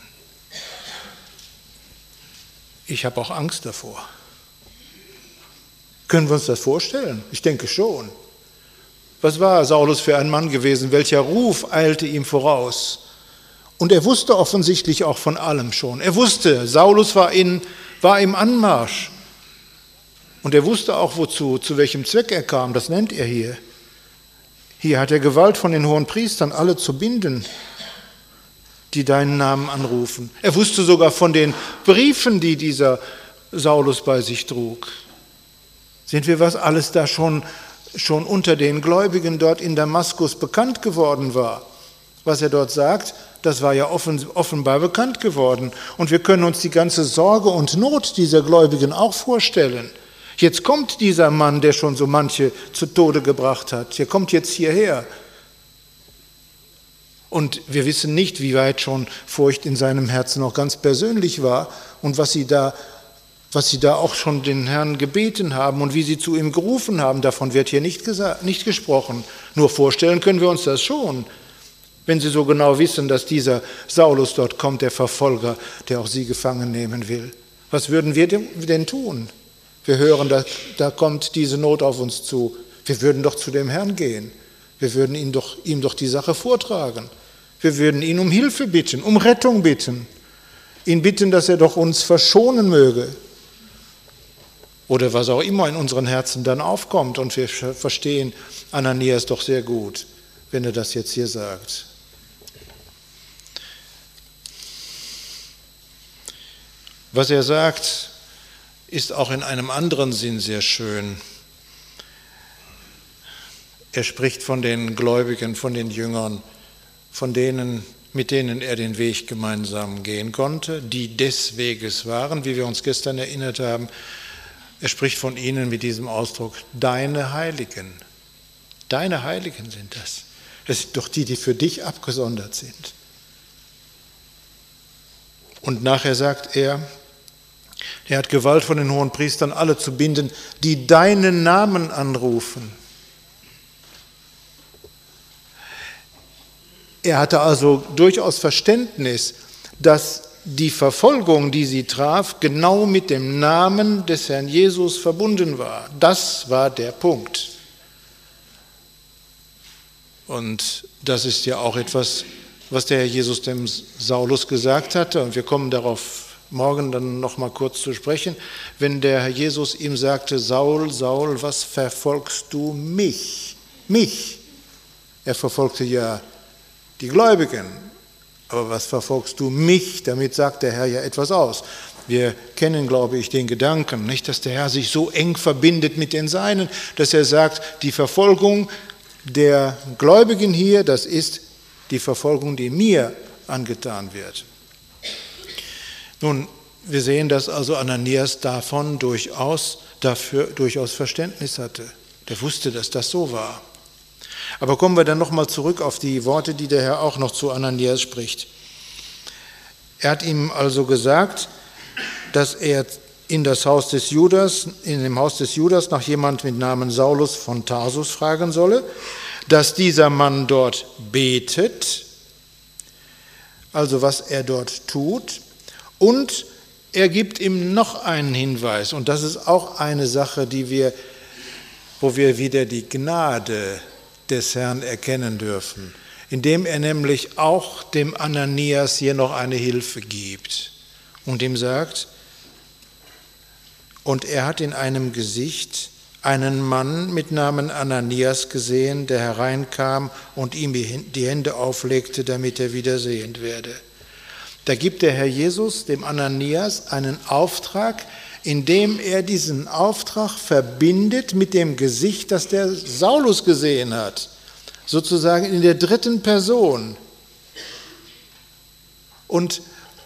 ich habe auch Angst davor. Können wir uns das vorstellen? Ich denke schon. Was war Saulus für ein Mann gewesen? Welcher Ruf eilte ihm voraus? Und er wusste offensichtlich auch von allem schon. Er wusste, Saulus war im Anmarsch. Und er wusste auch, zu welchem Zweck er kam. Das nennt er hier. Hier hat er Gewalt von den hohen Priestern, alle zu binden, die deinen Namen anrufen. Er wusste sogar von den Briefen, die dieser Saulus bei sich trug. Sehen wir, was alles da schon unter den Gläubigen dort in Damaskus bekannt geworden war. Was er dort sagt, das war ja offenbar bekannt geworden. Und wir können uns die ganze Sorge und Not dieser Gläubigen auch vorstellen. Jetzt kommt dieser Mann, der schon so manche zu Tode gebracht hat. Der kommt jetzt hierher. Und wir wissen nicht, wie weit schon Furcht in seinem Herzen auch ganz persönlich war und was sie da auch schon den Herrn gebeten haben und wie sie zu ihm gerufen haben. Davon wird hier nicht gesprochen. Nur vorstellen können wir uns das schon, wenn sie so genau wissen, dass dieser Saulus dort kommt, der Verfolger, der auch sie gefangen nehmen will. Was würden wir denn tun? Wir hören, da kommt diese Not auf uns zu. Wir würden doch zu dem Herrn gehen. Wir würden ihm doch die Sache vortragen. Wir würden ihn um Hilfe bitten, um Rettung bitten. Ihn bitten, dass er doch uns verschonen möge. Oder was auch immer in unseren Herzen dann aufkommt. Und wir verstehen Ananias doch sehr gut, wenn er das jetzt hier sagt. Was er sagt, ist auch in einem anderen Sinn sehr schön. Er spricht von den Gläubigen, von den Jüngern, von denen, mit denen er den Weg gemeinsam gehen konnte, die des Weges waren, wie wir uns gestern erinnert haben. Er spricht von ihnen mit diesem Ausdruck, deine Heiligen. Deine Heiligen sind das. Das sind doch die, die für dich abgesondert sind. Und nachher sagt er hat Gewalt von den Hohenpriestern, alle zu binden, die deinen Namen anrufen. Er hatte also durchaus Verständnis, dass die Verfolgung, die sie traf, genau mit dem Namen des Herrn Jesus verbunden war. Das war der Punkt. Und das ist ja auch etwas, was der Herr Jesus dem Saulus gesagt hatte. Und wir kommen darauf morgen dann noch mal kurz zu sprechen. Wenn der Herr Jesus ihm sagte, Saul, Saul, was verfolgst du mich? Mich. Er verfolgte ja die Gläubigen. Aber was verfolgst du mich? Damit sagt der Herr ja etwas aus. Wir kennen, glaube ich, den Gedanken, nicht, dass der Herr sich so eng verbindet mit den Seinen, dass er sagt, die Verfolgung der Gläubigen hier, das ist die Verfolgung, die mir angetan wird. Nun, wir sehen, dass also Ananias davon durchaus Verständnis hatte. Der wusste, dass das so war. Aber kommen wir dann nochmal zurück auf die Worte, die der Herr auch noch zu Ananias spricht. Er hat ihm also gesagt, dass er in dem Haus des Judas nach jemand mit Namen Saulus von Tarsus fragen solle, dass dieser Mann dort betet, also was er dort tut, und er gibt ihm noch einen Hinweis, und das ist auch eine Sache, wo wir wieder die Gnade des Herrn erkennen dürfen, indem er nämlich auch dem Ananias hier noch eine Hilfe gibt und ihm sagt, und er hat in einem Gesicht einen Mann mit Namen Ananias gesehen, der hereinkam und ihm die Hände auflegte, damit er wieder sehend werde. Da gibt der Herr Jesus dem Ananias einen Auftrag, indem er diesen Auftrag verbindet mit dem Gesicht, das der Saulus gesehen hat, sozusagen in der dritten Person. Und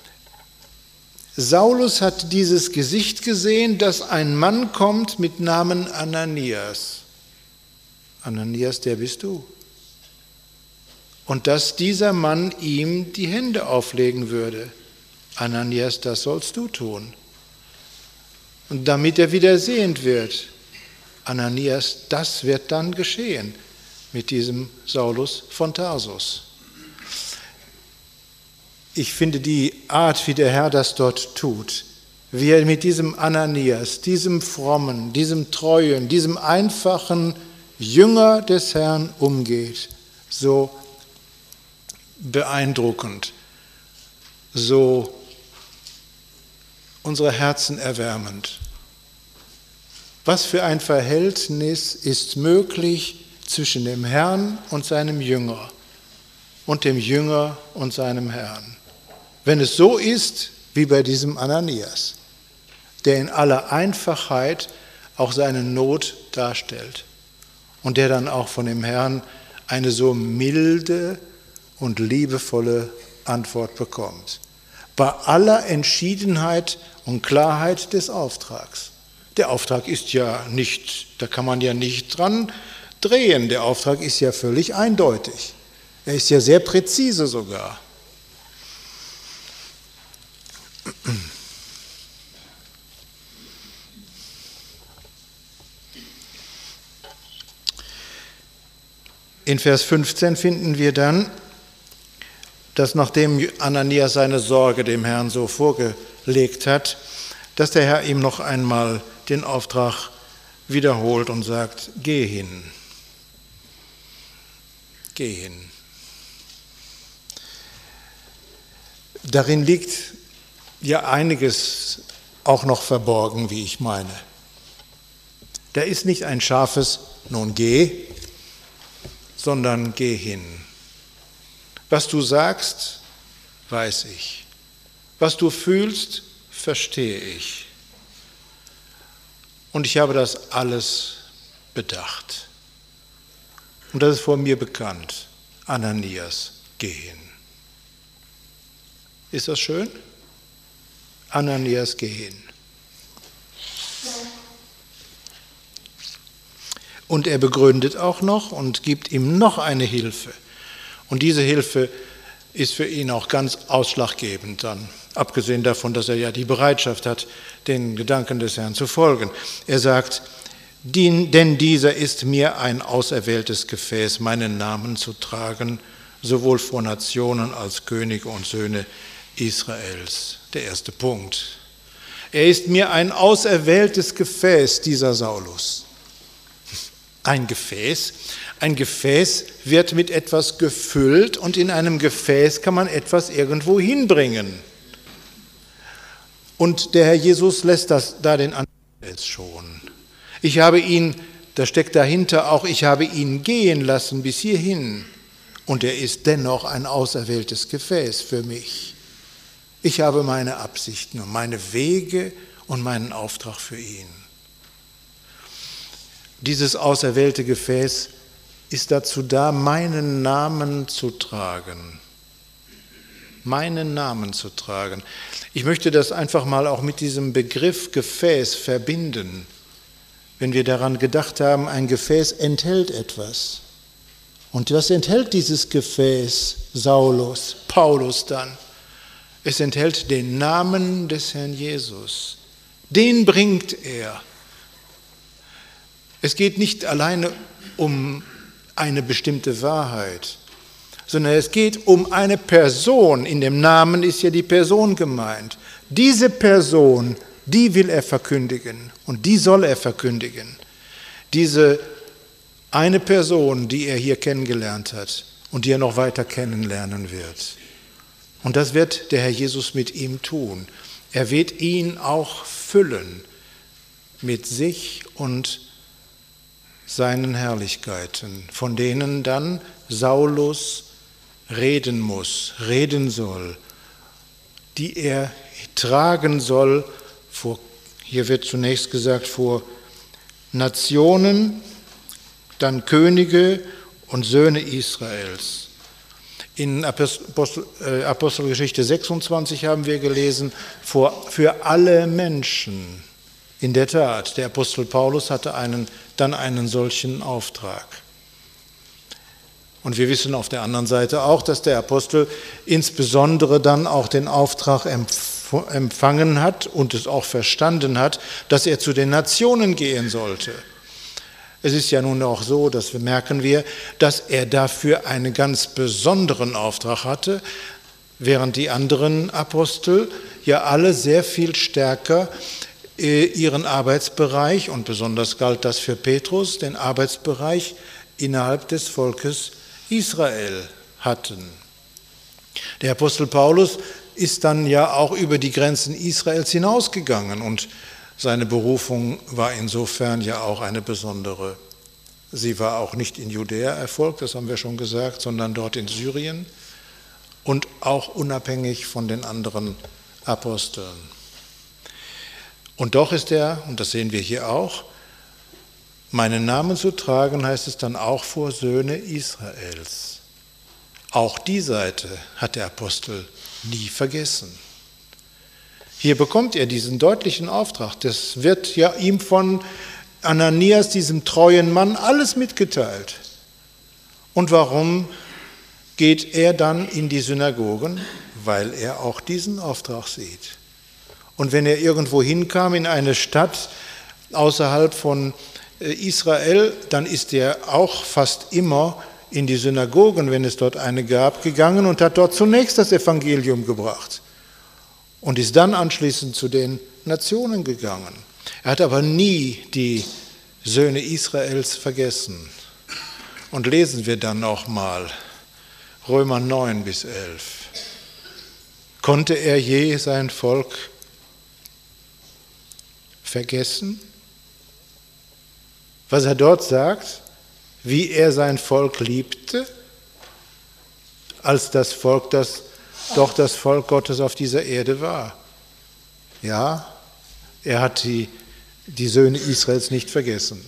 Saulus hat dieses Gesicht gesehen, dass ein Mann kommt mit Namen Ananias. Ananias, der bist du. Und dass dieser Mann ihm die Hände auflegen würde. Ananias, das sollst du tun. Und damit er wieder sehend wird. Ananias, das wird dann geschehen mit diesem Saulus von Tarsus. Ich finde die Art, wie der Herr das dort tut, wie er mit diesem Ananias, diesem frommen, diesem treuen, diesem einfachen Jünger des Herrn umgeht, so beeindruckend, so unsere Herzen erwärmend. Was für ein Verhältnis ist möglich zwischen dem Herrn und seinem Jünger und dem Jünger und seinem Herrn? Wenn es so ist wie bei diesem Ananias, der in aller Einfachheit auch seine Not darstellt und der dann auch von dem Herrn eine so milde und liebevolle Antwort bekommt. Bei aller Entschiedenheit und Klarheit des Auftrags. Der Auftrag ist ja nicht, da kann man ja nicht dran drehen. Der Auftrag ist ja völlig eindeutig. Er ist ja sehr präzise sogar. In Vers 15 finden wir dann, dass nachdem Ananias seine Sorge dem Herrn so vorgelegt hat, dass der Herr ihm noch einmal den Auftrag wiederholt und sagt, geh hin. Geh hin. Darin liegt ja einiges auch noch verborgen, wie ich meine. Da ist nicht ein scharfes, nun geh, sondern geh hin. Was du sagst, weiß ich. Was du fühlst, verstehe ich. Und ich habe das alles bedacht. Und das ist vor mir bekannt. Ananias, geh hin. Ist das schön? Ananias, geh hin. Und er begründet auch noch und gibt ihm noch eine Hilfe. Und diese Hilfe ist für ihn auch ganz ausschlaggebend dann, abgesehen davon, dass er ja die Bereitschaft hat, den Gedanken des Herrn zu folgen. Er sagt, denn dieser ist mir ein auserwähltes Gefäß, meinen Namen zu tragen, sowohl vor Nationen als Könige und Söhne Israels. Der erste Punkt. Er ist mir ein auserwähltes Gefäß, dieser Saulus. Ein Gefäß wird mit etwas gefüllt und in einem Gefäß kann man etwas irgendwo hinbringen. Und der Herr Jesus lässt das da den Ananias schon. Ich habe ihn, da steckt dahinter auch, ich habe ihn gehen lassen bis hierhin und er ist dennoch ein auserwähltes Gefäß für mich. Ich habe meine Absichten und meine Wege und meinen Auftrag für ihn. Dieses auserwählte Gefäß ist dazu da, meinen Namen zu tragen. Meinen Namen zu tragen. Ich möchte das einfach mal auch mit diesem Begriff Gefäß verbinden. Wenn wir daran gedacht haben, ein Gefäß enthält etwas. Und was enthält dieses Gefäß, Saulus, Paulus dann? Es enthält den Namen des Herrn Jesus. Den bringt er. Es geht nicht alleine um eine bestimmte Wahrheit, sondern es geht um eine Person. In dem Namen ist ja die Person gemeint. Diese Person, die will er verkündigen und die soll er verkündigen. Diese eine Person, die er hier kennengelernt hat und die er noch weiter kennenlernen wird. Und das wird der Herr Jesus mit ihm tun. Er wird ihn auch füllen mit sich und seinen Herrlichkeiten, von denen dann Saulus reden muss, reden soll, die er tragen soll vor, hier wird zunächst gesagt, vor Nationen, dann Könige und Söhne Israels. In Apostelgeschichte 26 haben wir gelesen, für alle Menschen. In der Tat, der Apostel Paulus hatte dann einen solchen Auftrag. Und wir wissen auf der anderen Seite auch, dass der Apostel insbesondere dann auch den Auftrag empfangen hat und es auch verstanden hat, dass er zu den Nationen gehen sollte. Es ist ja nun auch so, merken wir, dass er dafür einen ganz besonderen Auftrag hatte, während die anderen Apostel ja alle sehr viel stärker ihren Arbeitsbereich, und besonders galt das für Petrus, den Arbeitsbereich innerhalb des Volkes Israel hatten. Der Apostel Paulus ist dann ja auch über die Grenzen Israels hinausgegangen und seine Berufung war insofern ja auch eine besondere. Sie war auch nicht in Judäa erfolgt, das haben wir schon gesagt, sondern dort in Syrien und auch unabhängig von den anderen Aposteln. Und doch ist er, und das sehen wir hier auch, meinen Namen zu tragen, heißt es dann auch vor Söhne Israels. Auch die Seite hat der Apostel nie vergessen. Hier bekommt er diesen deutlichen Auftrag. Das wird ja ihm von Ananias, diesem treuen Mann, alles mitgeteilt. Und warum geht er dann in die Synagogen? Weil er auch diesen Auftrag sieht. Und wenn er irgendwo hinkam in eine Stadt außerhalb von Israel, dann ist er auch fast immer in die Synagogen, wenn es dort eine gab, gegangen und hat dort zunächst das Evangelium gebracht und ist dann anschließend zu den Nationen gegangen. Er hat aber nie die Söhne Israels vergessen. Und lesen wir dann nochmal Römer 9 bis 11. Konnte er je sein Volk vergessen? Was er dort sagt, wie er sein Volk liebte, als das Volk, das doch das Volk Gottes auf dieser Erde war. Ja, er hat die Söhne Israels nicht vergessen.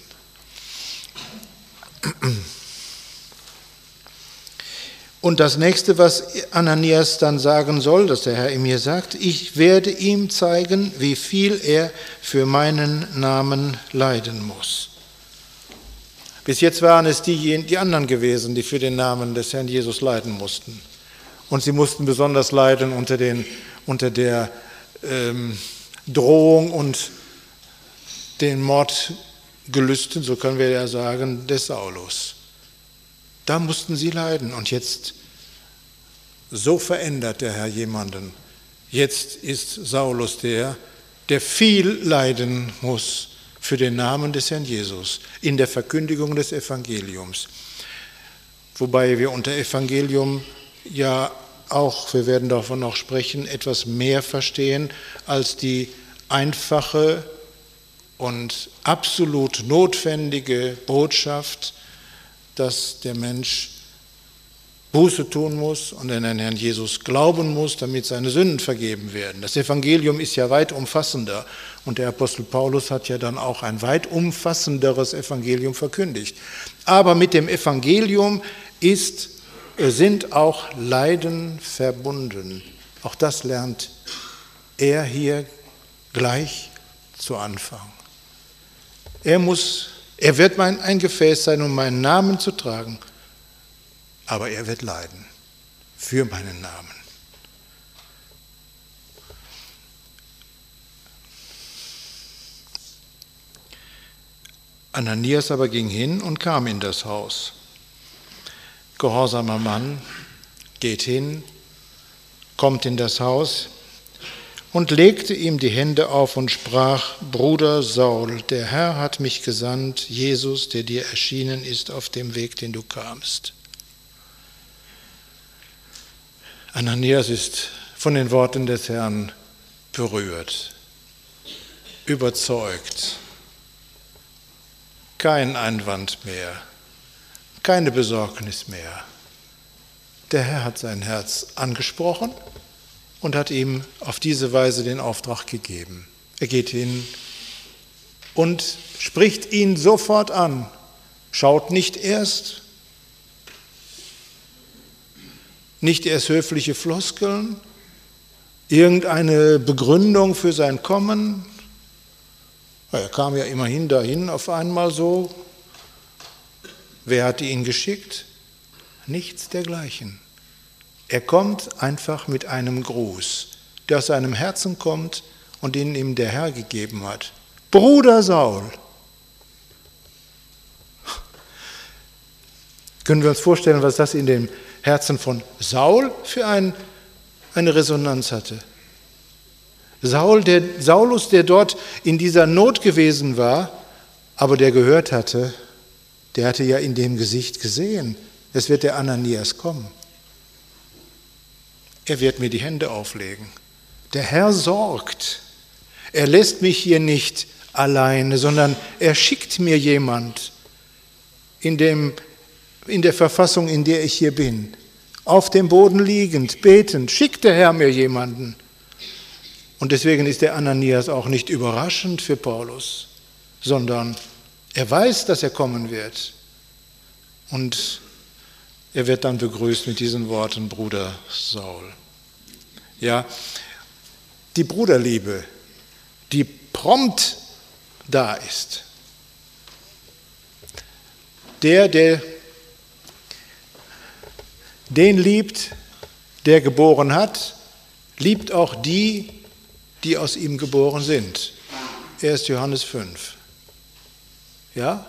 Und das nächste, was Ananias dann sagen soll, dass der Herr ihm hier sagt, ich werde ihm zeigen, wie viel er für meinen Namen leiden muss. Bis jetzt waren es die anderen gewesen, die für den Namen des Herrn Jesus leiden mussten. Und sie mussten besonders leiden unter der Drohung und den Mordgelüsten, so können wir ja sagen, des Saulus. Da mussten sie leiden. Und jetzt, so verändert der Herr jemanden. Jetzt ist Saulus der viel leiden muss für den Namen des Herrn Jesus in der Verkündigung des Evangeliums. Wobei wir unter Evangelium ja auch, wir werden davon noch sprechen, etwas mehr verstehen als die einfache und absolut notwendige Botschaft, dass der Mensch Buße tun muss und an den Herrn Jesus glauben muss, damit seine Sünden vergeben werden. Das Evangelium ist ja weit umfassender und der Apostel Paulus hat ja dann auch ein weit umfassenderes Evangelium verkündigt. Aber mit dem Evangelium sind auch Leiden verbunden. Auch das lernt er hier gleich zu Anfang. Er wird ein Gefäß sein, um meinen Namen zu tragen, aber er wird leiden für meinen Namen. Ananias aber ging hin und kam in das Haus. Gehorsamer Mann geht hin, kommt in das Haus und legte ihm die Hände auf und sprach: Bruder Saul, der Herr hat mich gesandt, Jesus, der dir erschienen ist auf dem Weg, den du kamst. Ananias ist von den Worten des Herrn berührt, überzeugt. Kein Einwand mehr, keine Besorgnis mehr. Der Herr hat sein Herz angesprochen und hat ihm auf diese Weise den Auftrag gegeben. Er geht hin und spricht ihn sofort an, schaut nicht erst höfliche Floskeln, irgendeine Begründung für sein Kommen. Er kam ja immerhin dahin auf einmal so. Wer hatte ihn geschickt? Nichts dergleichen. Er kommt einfach mit einem Gruß, der aus seinem Herzen kommt und den ihm der Herr gegeben hat. Bruder Saul. Können wir uns vorstellen, was das in dem Herzen von Saul für eine Resonanz hatte? Saulus, der dort in dieser Not gewesen war, aber der gehört hatte, der hatte ja in dem Gesicht gesehen, es wird der Ananias kommen. Er wird mir die Hände auflegen. Der Herr sorgt. Er lässt mich hier nicht alleine, sondern er schickt mir jemand in der Verfassung, in der ich hier bin. Auf dem Boden liegend, betend, schickt der Herr mir jemanden. Und deswegen ist der Ananias auch nicht überraschend für Paulus, sondern er weiß, dass er kommen wird. Und er wird dann begrüßt mit diesen Worten: Bruder Saul. Ja, die Bruderliebe, die prompt da ist. Der den liebt, der geboren hat, liebt auch die aus ihm geboren sind. 1. Johannes 5. Ja?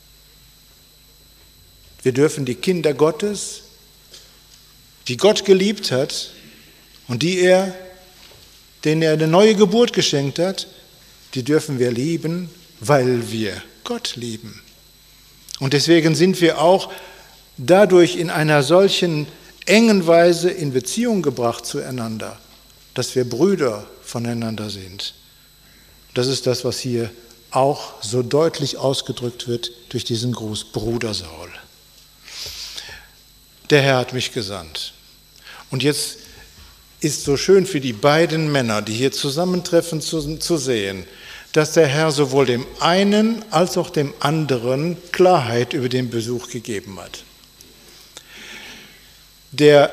Wir dürfen die Kinder Gottes, die Gott geliebt hat und denen er eine neue Geburt geschenkt hat, die dürfen wir lieben, weil wir Gott lieben. Und deswegen sind wir auch dadurch in einer solchen engen Weise in Beziehung gebracht zueinander, dass wir Brüder voneinander sind. Das ist das, was hier auch so deutlich ausgedrückt wird durch diesen Gruß: Bruder Saul. Der Herr hat mich gesandt. Und jetzt ist so schön für die beiden Männer, die hier zusammentreffen, zu sehen, dass der Herr sowohl dem einen als auch dem anderen Klarheit über den Besuch gegeben hat. Der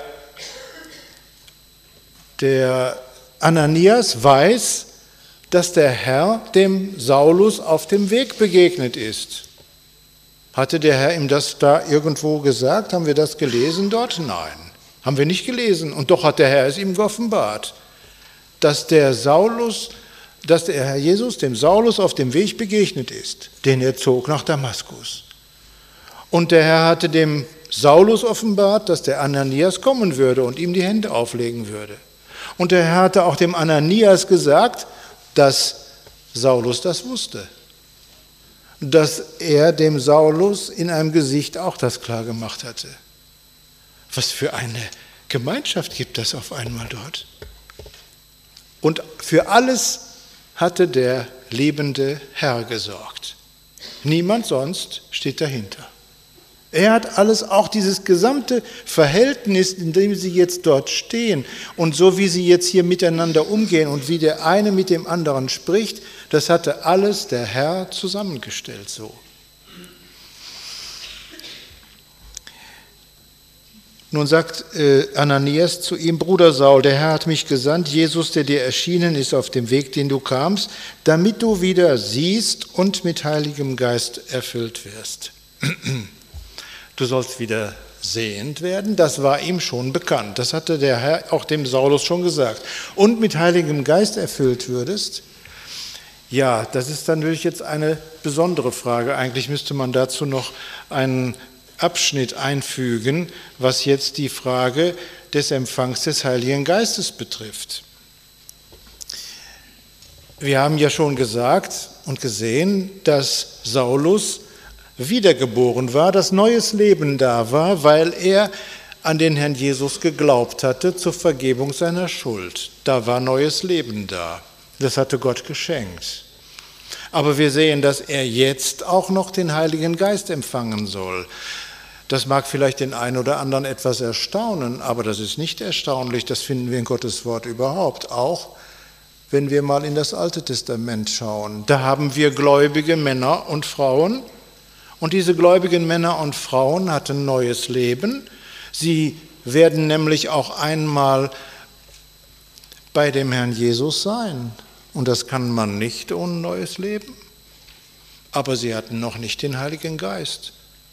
Ananias weiß, dass der Herr dem Saulus auf dem Weg begegnet ist. Hatte der Herr ihm das da irgendwo gesagt? Haben wir das gelesen dort? Nein, haben wir nicht gelesen. Und doch hat der Herr es ihm geoffenbart, dass der Herr Jesus dem Saulus auf dem Weg begegnet ist, den er zog nach Damaskus. Und der Herr hatte dem Saulus offenbart, dass der Ananias kommen würde und ihm die Hände auflegen würde. Und der Herr hatte auch dem Ananias gesagt, dass Saulus das wusste, dass er dem Saulus in einem Gesicht auch das klar gemacht hatte. Was für eine Gemeinschaft gibt es auf einmal dort? Und für alles hatte der liebende Herr gesorgt. Niemand sonst steht dahinter. Er hat alles, auch dieses gesamte Verhältnis, in dem sie jetzt dort stehen und so wie sie jetzt hier miteinander umgehen und wie der eine mit dem anderen spricht, das hatte alles der Herr zusammengestellt so. Nun sagt Ananias zu ihm: Bruder Saul, der Herr hat mich gesandt, Jesus, der dir erschienen ist auf dem Weg, den du kamst, damit du wieder siehst und mit Heiligem Geist erfüllt wirst. Du sollst wieder sehend werden, das war ihm schon bekannt. Das hatte der Herr auch dem Saulus schon gesagt. Und mit Heiligem Geist erfüllt würdest. Ja, das ist dann natürlich jetzt eine besondere Frage. Eigentlich müsste man dazu noch einen Abschnitt einfügen, was jetzt die Frage des Empfangs des Heiligen Geistes betrifft. Wir haben ja schon gesagt und gesehen, dass Saulus wiedergeboren war, dass neues Leben da war, weil er an den Herrn Jesus geglaubt hatte zur Vergebung seiner Schuld. Da war neues Leben da. Das hatte Gott geschenkt. Aber wir sehen, dass er jetzt auch noch den Heiligen Geist empfangen soll. Das mag vielleicht den einen oder anderen etwas erstaunen, aber das ist nicht erstaunlich. Das finden wir in Gottes Wort überhaupt. Auch wenn wir mal in das Alte Testament schauen. Da haben wir gläubige Männer und Frauen. Und diese gläubigen Männer und Frauen hatten neues Leben. Sie werden nämlich auch einmal bei dem Herrn Jesus sein. Und das kann man nicht ohne neues Leben. Aber sie hatten noch nicht den Heiligen Geist.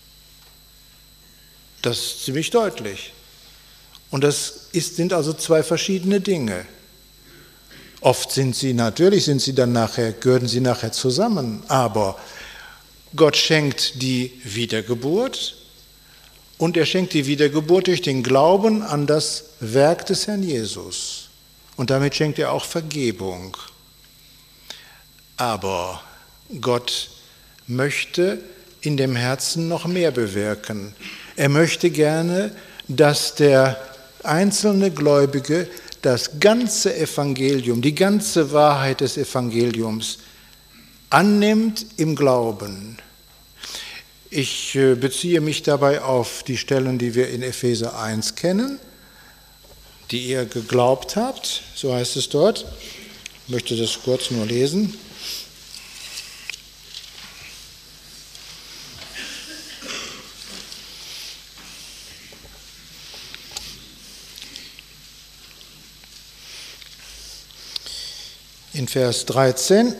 Das ist ziemlich deutlich. Und das sind also zwei verschiedene Dinge. Oft gehören sie nachher zusammen, aber Gott schenkt die Wiedergeburt und er schenkt die Wiedergeburt durch den Glauben an das Werk des Herrn Jesus. Und damit schenkt er auch Vergebung. Aber Gott möchte in dem Herzen noch mehr bewirken. Er möchte gerne, dass der einzelne Gläubige das ganze Evangelium, die ganze Wahrheit des Evangeliums annimmt im Glauben. Ich beziehe mich dabei auf die Stellen, die wir in Epheser 1 kennen, die ihr geglaubt habt, so heißt es dort. Ich möchte das kurz nur lesen. In Vers 13,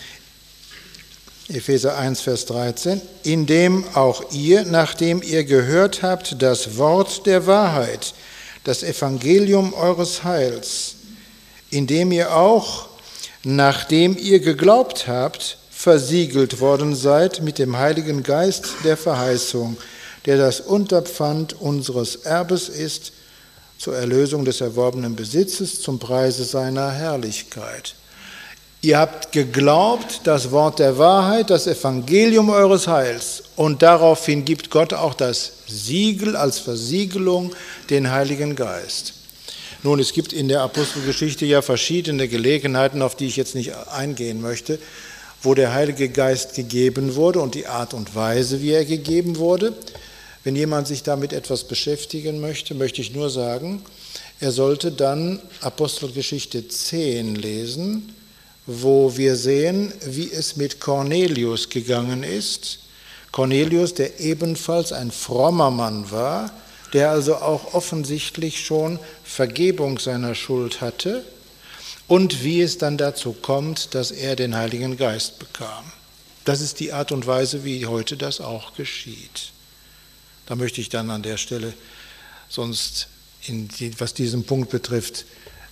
Epheser 1, Vers 13, indem auch ihr, nachdem ihr gehört habt, das Wort der Wahrheit, das Evangelium eures Heils, indem ihr auch, nachdem ihr geglaubt habt, versiegelt worden seid mit dem Heiligen Geist der Verheißung, der das Unterpfand unseres Erbes ist, zur Erlösung des erworbenen Besitzes, zum Preise seiner Herrlichkeit. Ihr habt geglaubt, das Wort der Wahrheit, das Evangelium eures Heils. Und daraufhin gibt Gott auch das Siegel als Versiegelung, den Heiligen Geist. Nun, es gibt in der Apostelgeschichte ja verschiedene Gelegenheiten, auf die ich jetzt nicht eingehen möchte, wo der Heilige Geist gegeben wurde und die Art und Weise, wie er gegeben wurde. Wenn jemand sich damit etwas beschäftigen möchte, möchte ich nur sagen, er sollte dann Apostelgeschichte 10 lesen, wo wir sehen, wie es mit Cornelius gegangen ist. Cornelius, der ebenfalls ein frommer Mann war, der also auch offensichtlich schon Vergebung seiner Schuld hatte und wie es dann dazu kommt, dass er den Heiligen Geist bekam. Das ist die Art und Weise, wie heute das auch geschieht. Da möchte ich dann an der Stelle sonst, was diesen Punkt betrifft,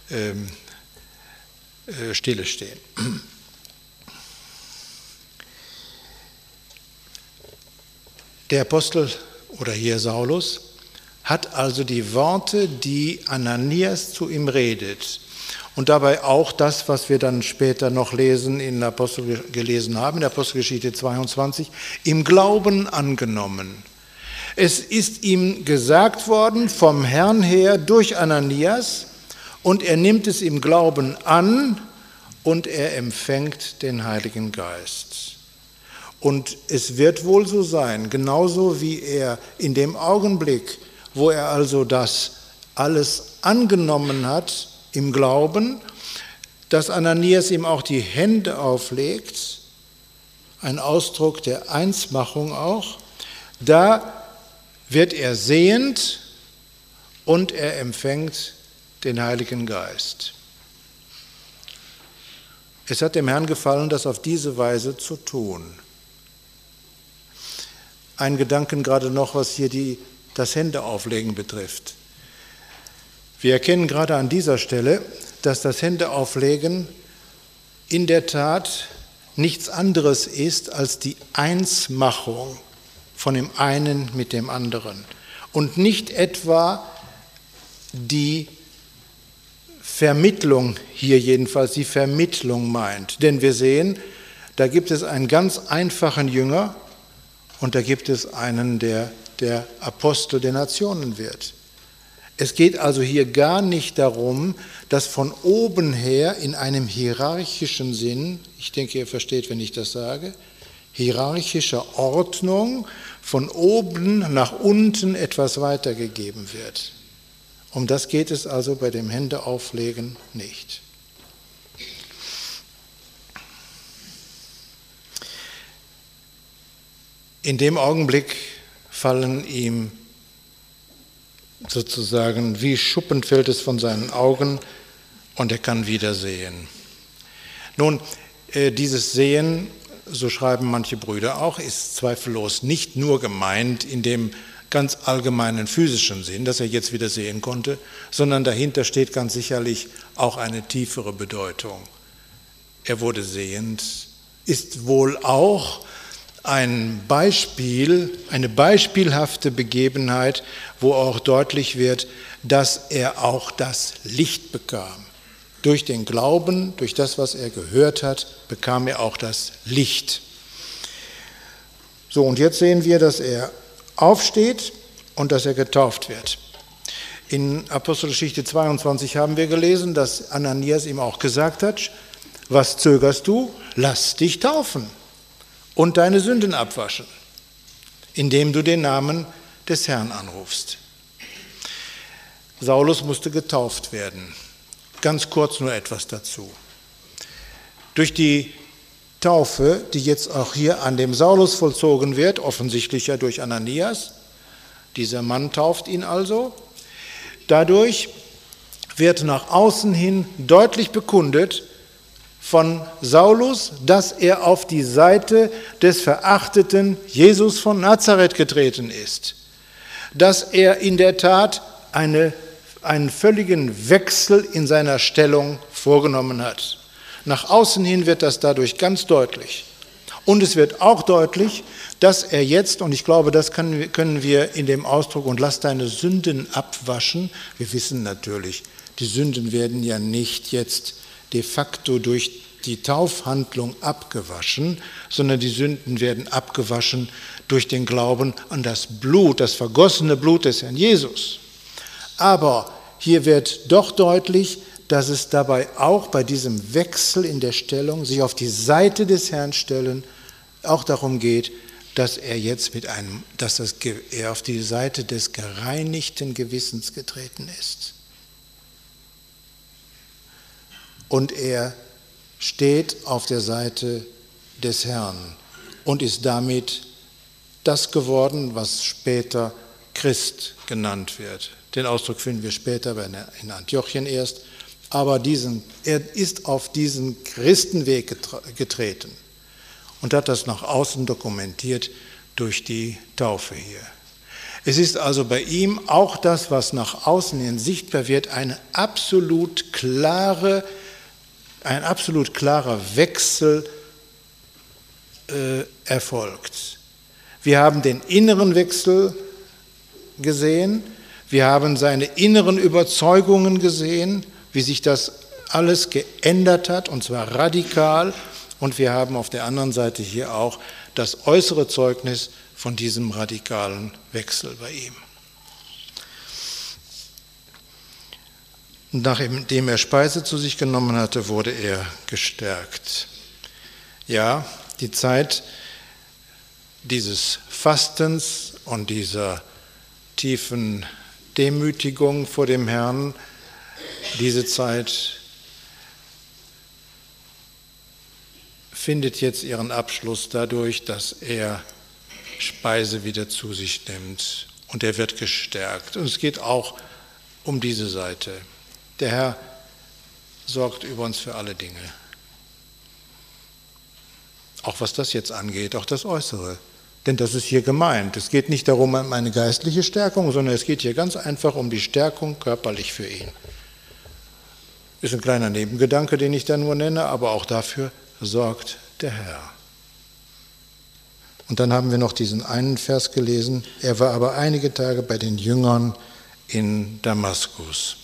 stille stehen. Der Apostel oder hier Saulus hat also die Worte, die Ananias zu ihm redet, und dabei auch das, was wir dann später noch lesen, in der Apostelgeschichte 22, im Glauben angenommen. Es ist ihm gesagt worden vom Herrn her durch Ananias, und er nimmt es im Glauben an und er empfängt den Heiligen Geist. Und es wird wohl so sein, genauso wie er in dem Augenblick, wo er also das alles angenommen hat im Glauben, dass Ananias ihm auch die Hände auflegt, ein Ausdruck der Einsmachung auch, da wird er sehend und er empfängt den Heiligen Geist. Es hat dem Herrn gefallen, das auf diese Weise zu tun. Ein Gedanken gerade noch, was hier das Händeauflegen betrifft. Wir erkennen gerade an dieser Stelle, dass das Händeauflegen in der Tat nichts anderes ist als die Einsmachung von dem einen mit dem anderen und nicht etwa die Vermittlung, hier jedenfalls die Vermittlung meint. Denn wir sehen, da gibt es einen ganz einfachen Jünger und da gibt es einen, der Apostel der Nationen wird. Es geht also hier gar nicht darum, dass von oben her in einem hierarchischen Sinn, ich denke, ihr versteht, wenn ich das sage, hierarchischer Ordnung von oben nach unten etwas weitergegeben wird. Um das geht es also bei dem Händeauflegen nicht. In dem Augenblick fallen ihm sozusagen wie Schuppen fällt es von seinen Augen und er kann wieder sehen. Nun, dieses Sehen, so schreiben manche Brüder auch, ist zweifellos nicht nur gemeint in dem ganz allgemeinen physischen Sinn, dass er jetzt wieder sehen konnte, sondern dahinter steht ganz sicherlich auch eine tiefere Bedeutung. Er wurde sehend, ist wohl auch ein Beispiel, eine beispielhafte Begebenheit, wo auch deutlich wird, dass er auch das Licht bekam. Durch den Glauben, durch das, was er gehört hat, bekam er auch das Licht. So, und jetzt sehen wir, dass er aufsteht und dass er getauft wird. In Apostelgeschichte 22 haben wir gelesen, dass Ananias ihm auch gesagt hat, was zögerst du? Lass dich taufen und deine Sünden abwaschen, indem du den Namen des Herrn anrufst. Saulus musste getauft werden. Ganz kurz nur etwas dazu. Durch die Taufe, die jetzt auch hier an dem Saulus vollzogen wird, offensichtlich ja durch Ananias, dieser Mann tauft ihn also, dadurch wird nach außen hin deutlich bekundet von Saulus, dass er auf die Seite des verachteten Jesus von Nazareth getreten ist, dass er in der Tat einen völligen Wechsel in seiner Stellung vorgenommen hat. Nach außen hin wird das dadurch ganz deutlich. Und es wird auch deutlich, dass er jetzt, und ich glaube, das können wir in dem Ausdruck, und lass deine Sünden abwaschen, wir wissen natürlich, die Sünden werden ja nicht jetzt de facto durch die Taufhandlung abgewaschen, sondern die Sünden werden abgewaschen durch den Glauben an das Blut, das vergossene Blut des Herrn Jesus. Aber hier wird doch deutlich, dass es dabei auch bei diesem Wechsel in der Stellung, sich auf die Seite des Herrn stellen, auch darum geht, dass er jetzt er auf die Seite des gereinigten Gewissens getreten ist. Und er steht auf der Seite des Herrn und ist damit das geworden, was später Christ genannt wird. Den Ausdruck finden wir später in Antiochien erst. Aber er ist auf diesen Christenweg getreten. und hat das nach außen dokumentiert durch die Taufe hier. Es ist also bei ihm auch das, was nach außen hin sichtbar wird, ein absolut klarer Wechsel erfolgt. Wir haben den inneren Wechsel gesehen, wir haben seine inneren Überzeugungen gesehen, wie sich das alles geändert hat, und zwar radikal, und wir haben auf der anderen Seite hier auch das äußere Zeugnis von diesem radikalen Wechsel bei ihm. Nachdem er Speise zu sich genommen hatte, wurde er gestärkt. Ja, die Zeit dieses Fastens und dieser tiefen Demütigung vor dem Herrn, diese Zeit findet jetzt ihren Abschluss dadurch, dass er Speise wieder zu sich nimmt und er wird gestärkt. Und es geht auch um diese Seite. Der Herr sorgt übrigens für alle Dinge. Auch was das jetzt angeht, auch das Äußere. Denn das ist hier gemeint. Es geht nicht darum, um eine geistliche Stärkung, sondern es geht hier ganz einfach um die Stärkung körperlich für ihn. Ist ein kleiner Nebengedanke, den ich da nur nenne, aber auch dafür sorgt der Herr. Und dann haben wir noch diesen einen Vers gelesen. Er war aber einige Tage bei den Jüngern in Damaskus.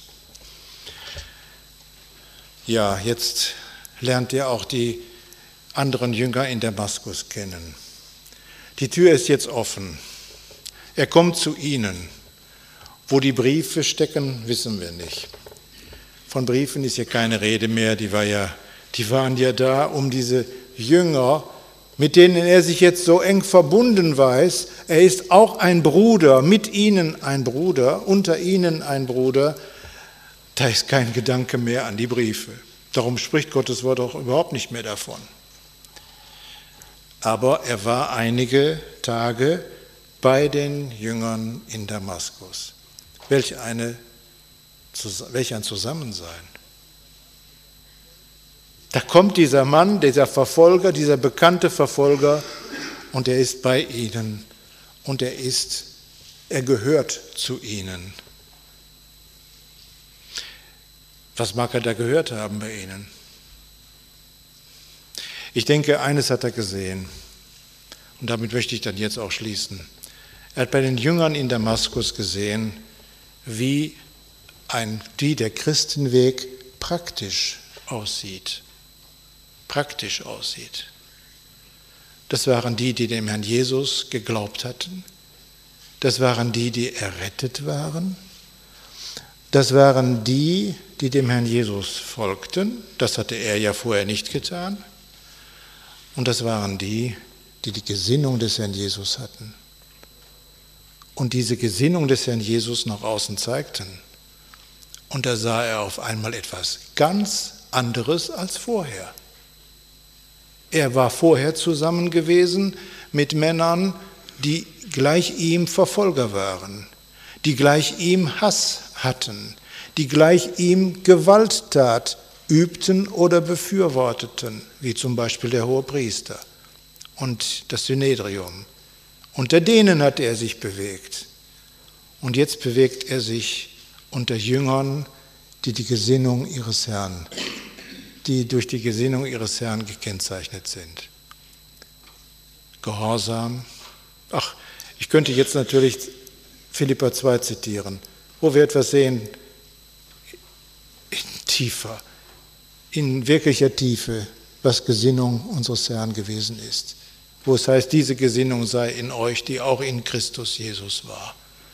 Ja, jetzt lernt er auch die anderen Jünger in Damaskus kennen. Die Tür ist jetzt offen. Er kommt zu ihnen. Wo die Briefe stecken, wissen wir nicht. Von Briefen ist hier keine Rede mehr. Die waren ja da, um diese Jünger, mit denen er sich jetzt so eng verbunden weiß. Er ist auch ein Bruder, mit ihnen ein Bruder, unter ihnen ein Bruder. Da ist kein Gedanke mehr an die Briefe. Darum spricht Gottes Wort auch überhaupt nicht mehr davon. Aber er war einige Tage bei den Jüngern in Damaskus. Welch ein Zusammensein. Da kommt dieser Mann, dieser Verfolger, dieser bekannte Verfolger, und er ist bei ihnen und er gehört zu ihnen. Was mag er da gehört haben bei ihnen? Ich denke, eines hat er gesehen, und damit möchte ich dann jetzt auch schließen. Er hat bei den Jüngern in Damaskus gesehen, wie der Christenweg praktisch aussieht. Praktisch aussieht. Das waren die dem Herrn Jesus geglaubt hatten. Das waren die errettet waren. Das waren die dem Herrn Jesus folgten. Das hatte er ja vorher nicht getan. Und das waren die Gesinnung des Herrn Jesus hatten. Und diese Gesinnung des Herrn Jesus nach außen zeigten. Und da sah er auf einmal etwas ganz anderes als vorher. Er war vorher zusammen gewesen mit Männern, die gleich ihm Verfolger waren, die gleich ihm Hass hatten, die gleich ihm Gewalttat übten oder befürworteten, wie zum Beispiel der Hohepriester und das Synedrium. Unter denen hatte er sich bewegt. Und jetzt bewegt er sich unter Jüngern, die Gesinnung ihres Herrn, die durch die Gesinnung ihres Herrn gekennzeichnet sind. Gehorsam. Ich könnte jetzt natürlich Philipper 2 zitieren, wo wir etwas sehen, in wirklicher Tiefe, was Gesinnung unseres Herrn gewesen ist. Wo es heißt, diese Gesinnung sei in euch, die auch in Christus Jesus war.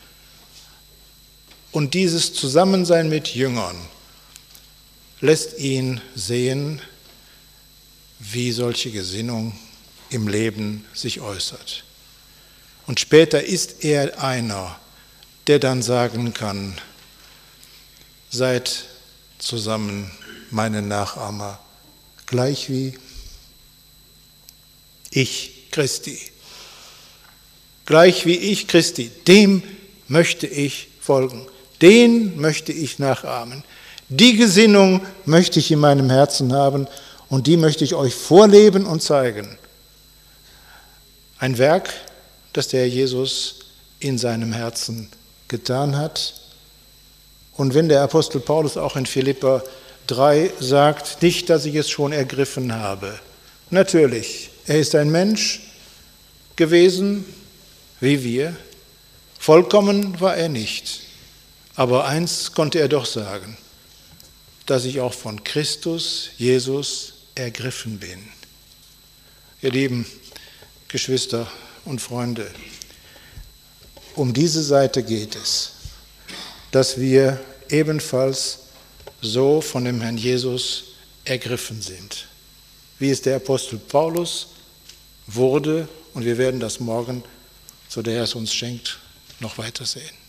Und dieses Zusammensein mit Jüngern lässt ihn sehen, wie solche Gesinnung im Leben sich äußert. Und später ist er einer, der dann sagen kann, seid zusammen meine Nachahmer, gleich wie ich Christi. Gleich wie ich Christi, dem möchte ich folgen, den möchte ich nachahmen. Die Gesinnung möchte ich in meinem Herzen haben und die möchte ich euch vorleben und zeigen. Ein Werk, das der Herr Jesus in seinem Herzen getan hat. Und wenn der Apostel Paulus auch in Philipper 3 sagt, nicht, dass ich es schon ergriffen habe. Natürlich, er ist ein Mensch gewesen, wie wir. Vollkommen war er nicht. Aber eins konnte er doch sagen, dass ich auch von Christus, Jesus, ergriffen bin. Ihr lieben Geschwister und Freunde, um diese Seite geht es, dass wir ebenfalls so von dem Herrn Jesus ergriffen sind, wie es der Apostel Paulus wurde, und wir werden das morgen, so der Herr es uns schenkt, noch weiter sehen.